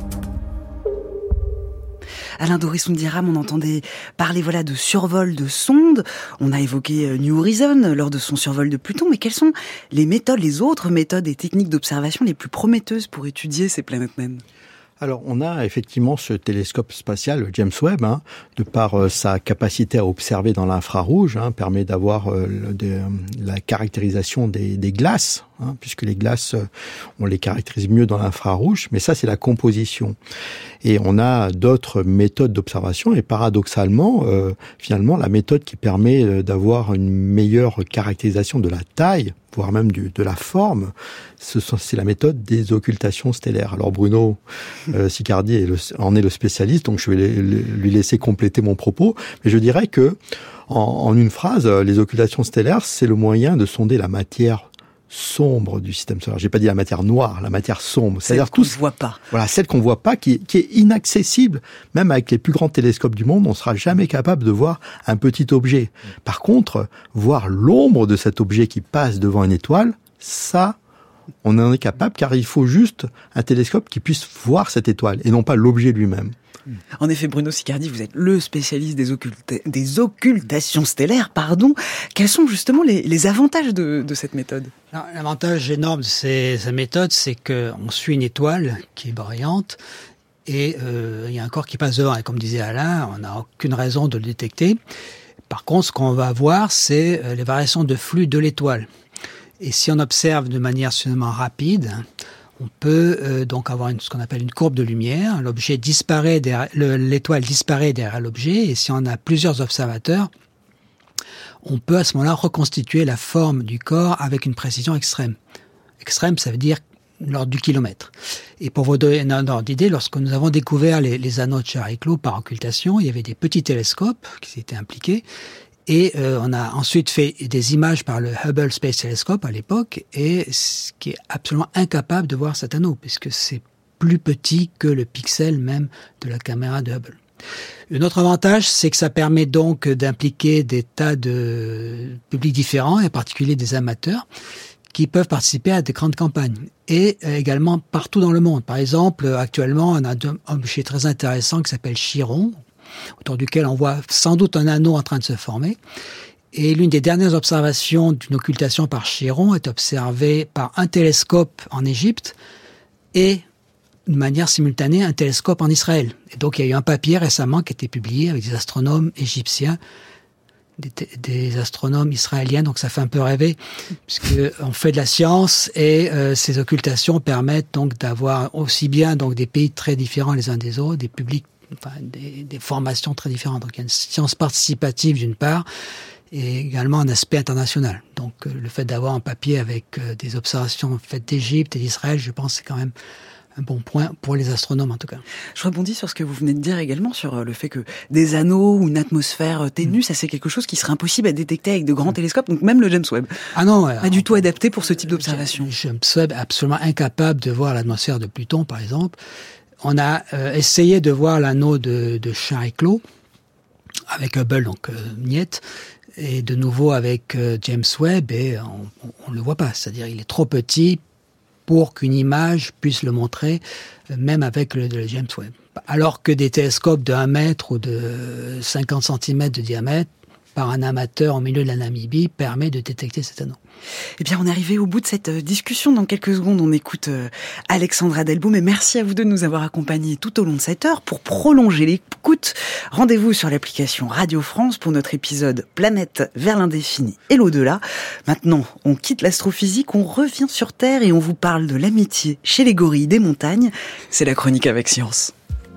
Alain Doré-Soundiram, on entendait parler voilà de survol de sondes. On a évoqué New Horizons lors de son survol de Pluton. Mais quelles sont les méthodes, les autres méthodes et techniques d'observation les plus prometteuses pour étudier ces planètes naines ? Alors, on a effectivement ce télescope spatial, le James Webb, hein, de par euh, sa capacité à observer dans l'infrarouge, hein, permet d'avoir euh, de, la caractérisation des, des glaces, hein, puisque les glaces, euh, on les caractérise mieux dans l'infrarouge, mais ça, c'est la composition. Et on a d'autres méthodes d'observation, et paradoxalement, euh, finalement, la méthode qui permet d'avoir une meilleure caractérisation de la taille, voire même du, de la forme, ce sont, c'est la méthode des occultations stellaires. Alors Bruno euh, Sicardi est le, en est le spécialiste, donc je vais les, lui laisser compléter mon propos, mais je dirais que, en, en une phrase, les occultations stellaires, c'est le moyen de sonder la matière sombre du système solaire. J'ai pas dit la matière noire, la matière sombre. C'est-à-dire qu'on ne voit pas. Voilà, celle qu'on voit pas, qui, qui est inaccessible. Même avec les plus grands télescopes du monde, on sera jamais capable de voir un petit objet. Par contre, voir l'ombre de cet objet qui passe devant une étoile, ça, on en est capable, car il faut juste un télescope qui puisse voir cette étoile, et non pas l'objet lui-même. En effet, Bruno Sicardi, vous êtes le spécialiste des, occulta- des occultations stellaires, pardon. Quels sont justement les, les avantages de, de cette méthode ? Alors, l'avantage énorme de ces, ces méthodes, c'est qu'on suit une étoile qui est brillante et euh, il y a un corps qui passe devant. Et comme disait Alain, on n'a aucune raison de le détecter. Par contre, ce qu'on va voir, c'est les variations de flux de l'étoile. Et si on observe de manière suffisamment rapide, on peut euh, donc avoir une, ce qu'on appelle une courbe de lumière. L'objet disparaît, derrière, le, l'étoile disparaît derrière l'objet, et si on a plusieurs observateurs, on peut à ce moment-là reconstituer la forme du corps avec une précision extrême. Extrême, ça veut dire l'ordre du kilomètre. Et pour vous donner un ordre d'idée, lorsque nous avons découvert les, les anneaux de Charry-Clos par occultation, il y avait des petits télescopes qui étaient impliqués. Et euh, on a ensuite fait des images par le Hubble Space Telescope à l'époque, et ce qui est absolument incapable de voir cet anneau, puisque c'est plus petit que le pixel même de la caméra de Hubble. Un autre avantage, c'est que ça permet donc d'impliquer des tas de publics différents, et en particulier des amateurs, qui peuvent participer à des grandes campagnes. Et également partout dans le monde. Par exemple, actuellement, on a un objet très intéressant qui s'appelle Chiron, autour duquel on voit sans doute un anneau en train de se former. Et l'une des dernières observations d'une occultation par Chiron est observée par un télescope en Égypte et, de manière simultanée, un télescope en Israël. Et donc, il y a eu un papier récemment qui a été publié avec des astronomes égyptiens, des, des astronomes israéliens, donc ça fait un peu rêver, puisqu'on fait de la science et euh, ces occultations permettent donc d'avoir aussi bien donc des pays très différents les uns des autres, des publics, enfin des, des formations très différentes. Donc il y a une science participative d'une part, et également un aspect international. Donc euh, le fait d'avoir un papier avec euh, des observations faites d'Égypte et d'Israël, je pense que c'est quand même un bon point pour les astronomes en tout cas. Je rebondis sur ce que vous venez de dire également, sur le fait que des anneaux ou une atmosphère ténue, mmh. ça c'est quelque chose qui serait impossible à détecter avec de grands mmh. télescopes, donc même le James Webb. Ah non, ouais, pas du tout adapté pour ce type d'observation. Le James Webb est absolument incapable de voir l'atmosphère de Pluton par exemple. On a euh, essayé de voir l'anneau de, de Charry-Clos avec Hubble, donc euh, niet, et de nouveau avec euh, James Webb, et on ne le voit pas, c'est-à-dire il est trop petit pour qu'une image puisse le montrer, même avec le, le James Webb. Alors que des télescopes de un mètre ou de cinquante centimètres de diamètre, par un amateur au milieu de la Namibie, permet de détecter cet anneau. Eh bien, on est arrivé au bout de cette discussion. Dans quelques secondes, on écoute Alexandra Delboum. Et merci à vous deux de nous avoir accompagnés tout au long de cette heure. Pour prolonger l'écoute, rendez-vous sur l'application Radio France pour notre épisode Planète vers l'indéfini et l'au-delà. Maintenant, on quitte l'astrophysique, on revient sur Terre et on vous parle de l'amitié chez les gorilles des montagnes. C'est la chronique avec Science.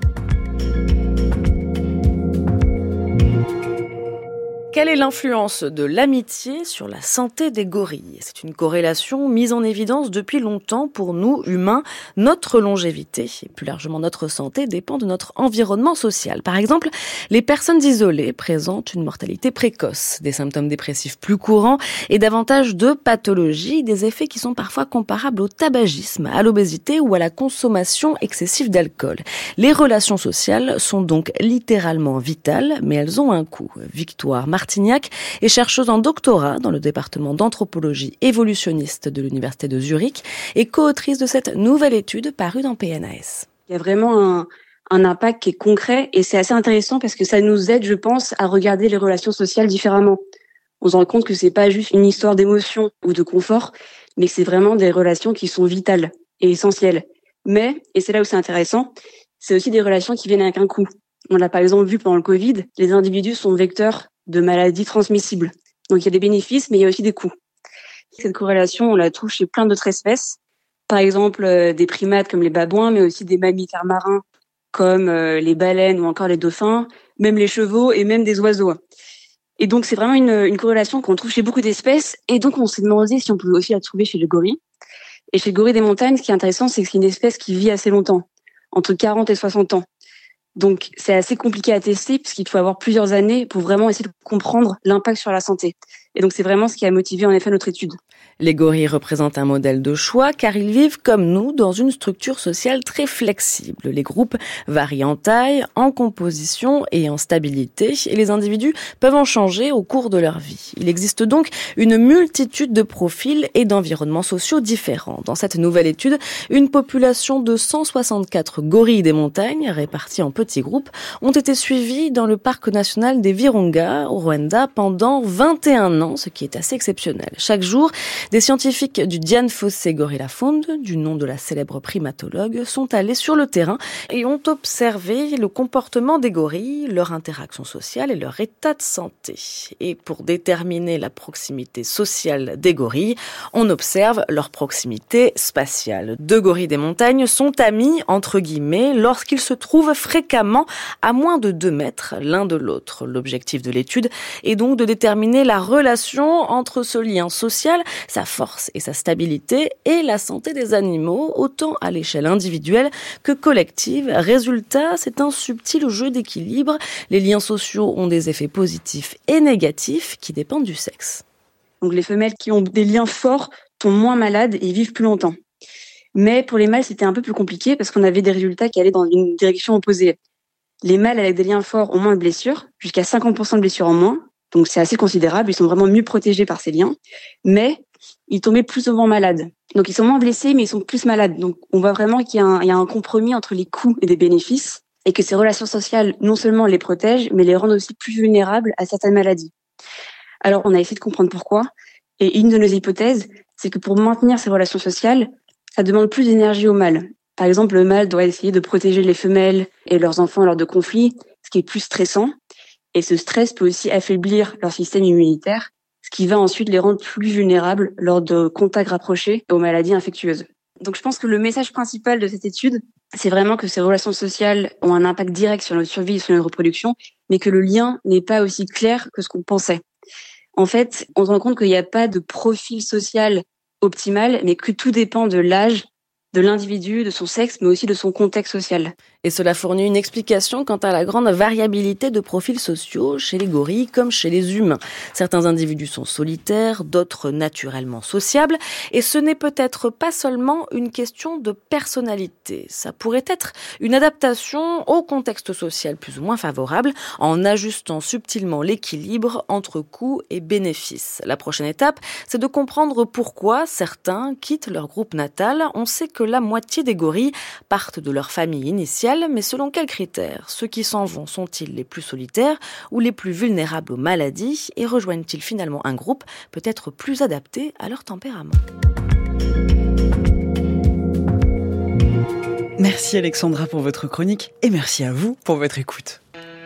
Quelle est l'influence de l'amitié sur la santé des gorilles ? C'est une corrélation mise en évidence depuis longtemps pour nous, humains. Notre longévité et plus largement notre santé dépend de notre environnement social. Par exemple, les personnes isolées présentent une mortalité précoce, des symptômes dépressifs plus courants et davantage de pathologies, des effets qui sont parfois comparables au tabagisme, à l'obésité ou à la consommation excessive d'alcool. Les relations sociales sont donc littéralement vitales, mais elles ont un coût. Victoire Martinez est chercheuse en doctorat dans le département d'anthropologie évolutionniste de l'université de Zurich et co-autrice de cette nouvelle étude parue dans P N A S. Il y a vraiment un, un impact qui est concret et c'est assez intéressant parce que ça nous aide, je pense, à regarder les relations sociales différemment. On se rend compte que c'est pas juste une histoire d'émotion ou de confort, mais que c'est vraiment des relations qui sont vitales et essentielles. Mais, et c'est là où c'est intéressant, c'est aussi des relations qui viennent avec un coût. On l'a par exemple vu pendant le Covid, les individus sont vecteurs de maladies transmissibles. Donc il y a des bénéfices, mais il y a aussi des coûts. Cette corrélation, on la trouve chez plein d'autres espèces. Par exemple, euh, des primates comme les babouins, mais aussi des mammifères marins comme euh, les baleines ou encore les dauphins, même les chevaux et même des oiseaux. Et donc c'est vraiment une, une corrélation qu'on trouve chez beaucoup d'espèces. Et donc on s'est demandé si on pouvait aussi la trouver chez le gorille. Et chez le gorille des montagnes, ce qui est intéressant, c'est que c'est une espèce qui vit assez longtemps, entre quarante et soixante ans. Donc, c'est assez compliqué à tester puisqu'il faut avoir plusieurs années pour vraiment essayer de comprendre l'impact sur la santé. Et donc, c'est vraiment ce qui a motivé en effet notre étude. Les gorilles représentent un modèle de choix car ils vivent comme nous dans une structure sociale très flexible. Les groupes varient en taille, en composition et en stabilité et les individus peuvent en changer au cours de leur vie. Il existe donc une multitude de profils et d'environnements sociaux différents. Dans cette nouvelle étude, une population de cent soixante-quatre gorilles des montagnes répartis en petits groupes ont été suivis dans le parc national des Virunga au Rwanda pendant vingt et un ans, ce qui est assez exceptionnel. Chaque jour, des scientifiques du Dian Fossé Gorilla Fund, du nom de la célèbre primatologue, sont allés sur le terrain et ont observé le comportement des gorilles, leur interaction sociale et leur état de santé. Et pour déterminer la proximité sociale des gorilles, on observe leur proximité spatiale. Deux gorilles des montagnes sont amis, entre guillemets, lorsqu'ils se trouvent fréquemment à moins de deux mètres l'un de l'autre. L'objectif de l'étude est donc de déterminer la relation entre ce lien social, sa force et sa stabilité et la santé des animaux, autant à l'échelle individuelle que collective. Résultat, c'est un subtil jeu d'équilibre. Les liens sociaux ont des effets positifs et négatifs qui dépendent du sexe. Donc les femelles qui ont des liens forts sont moins malades et vivent plus longtemps. Mais pour les mâles, c'était un peu plus compliqué parce qu'on avait des résultats qui allaient dans une direction opposée. Les mâles avec des liens forts ont moins de blessures, jusqu'à cinquante pour cent de blessures en moins. Donc c'est assez considérable, ils sont vraiment mieux protégés par ces liens. Mais ils tombaient plus souvent malades. Donc ils sont moins blessés, mais ils sont plus malades. Donc on voit vraiment qu'il y a un, il y a un compromis entre les coûts et les bénéfices, et que ces relations sociales non seulement les protègent, mais les rendent aussi plus vulnérables à certaines maladies. Alors on a essayé de comprendre pourquoi, et une de nos hypothèses, c'est que pour maintenir ces relations sociales, ça demande plus d'énergie au mâle. Par exemple, le mâle doit essayer de protéger les femelles et leurs enfants lors de conflits, ce qui est plus stressant. Et ce stress peut aussi affaiblir leur système immunitaire, ce qui va ensuite les rendre plus vulnérables lors de contacts rapprochés aux maladies infectieuses. Donc je pense que le message principal de cette étude, c'est vraiment que ces relations sociales ont un impact direct sur notre survie et sur notre reproduction, mais que le lien n'est pas aussi clair que ce qu'on pensait. En fait, on se rend compte qu'il n'y a pas de profil social optimal, mais que tout dépend de l'âge, de l'individu, de son sexe, mais aussi de son contexte social. Et cela fournit une explication quant à la grande variabilité de profils sociaux chez les gorilles comme chez les humains. Certains individus sont solitaires, d'autres naturellement sociables, et ce n'est peut-être pas seulement une question de personnalité. Ça pourrait être une adaptation au contexte social plus ou moins favorable, en ajustant subtilement l'équilibre entre coûts et bénéfices. La prochaine étape, c'est de comprendre pourquoi certains quittent leur groupe natal. On sait que la moitié des gorilles partent de leur famille initiale, mais selon quels critères? Ceux qui s'en vont sont-ils les plus solitaires ou les plus vulnérables aux maladies et rejoignent-ils finalement un groupe peut-être plus adapté à leur tempérament? Merci Alexandra pour votre chronique et merci à vous pour votre écoute.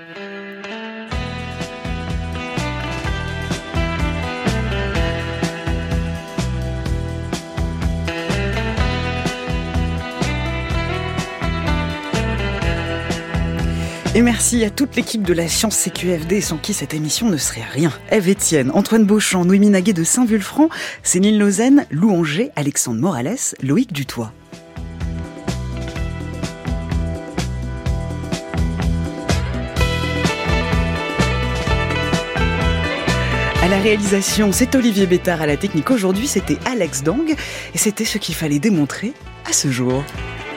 Et merci à toute l'équipe de la Science C Q F D sans qui cette émission ne serait rien. Ève Etienne, Antoine Beauchamp, Noémie Naguet de Saint-Vulfranc, Céline Lausanne, Lou Anger, Alexandre Morales, Loïc Dutoit. À la réalisation, c'est Olivier Bétard. À la technique aujourd'hui, c'était Alex Dang. Et c'était ce qu'il fallait démontrer à ce jour.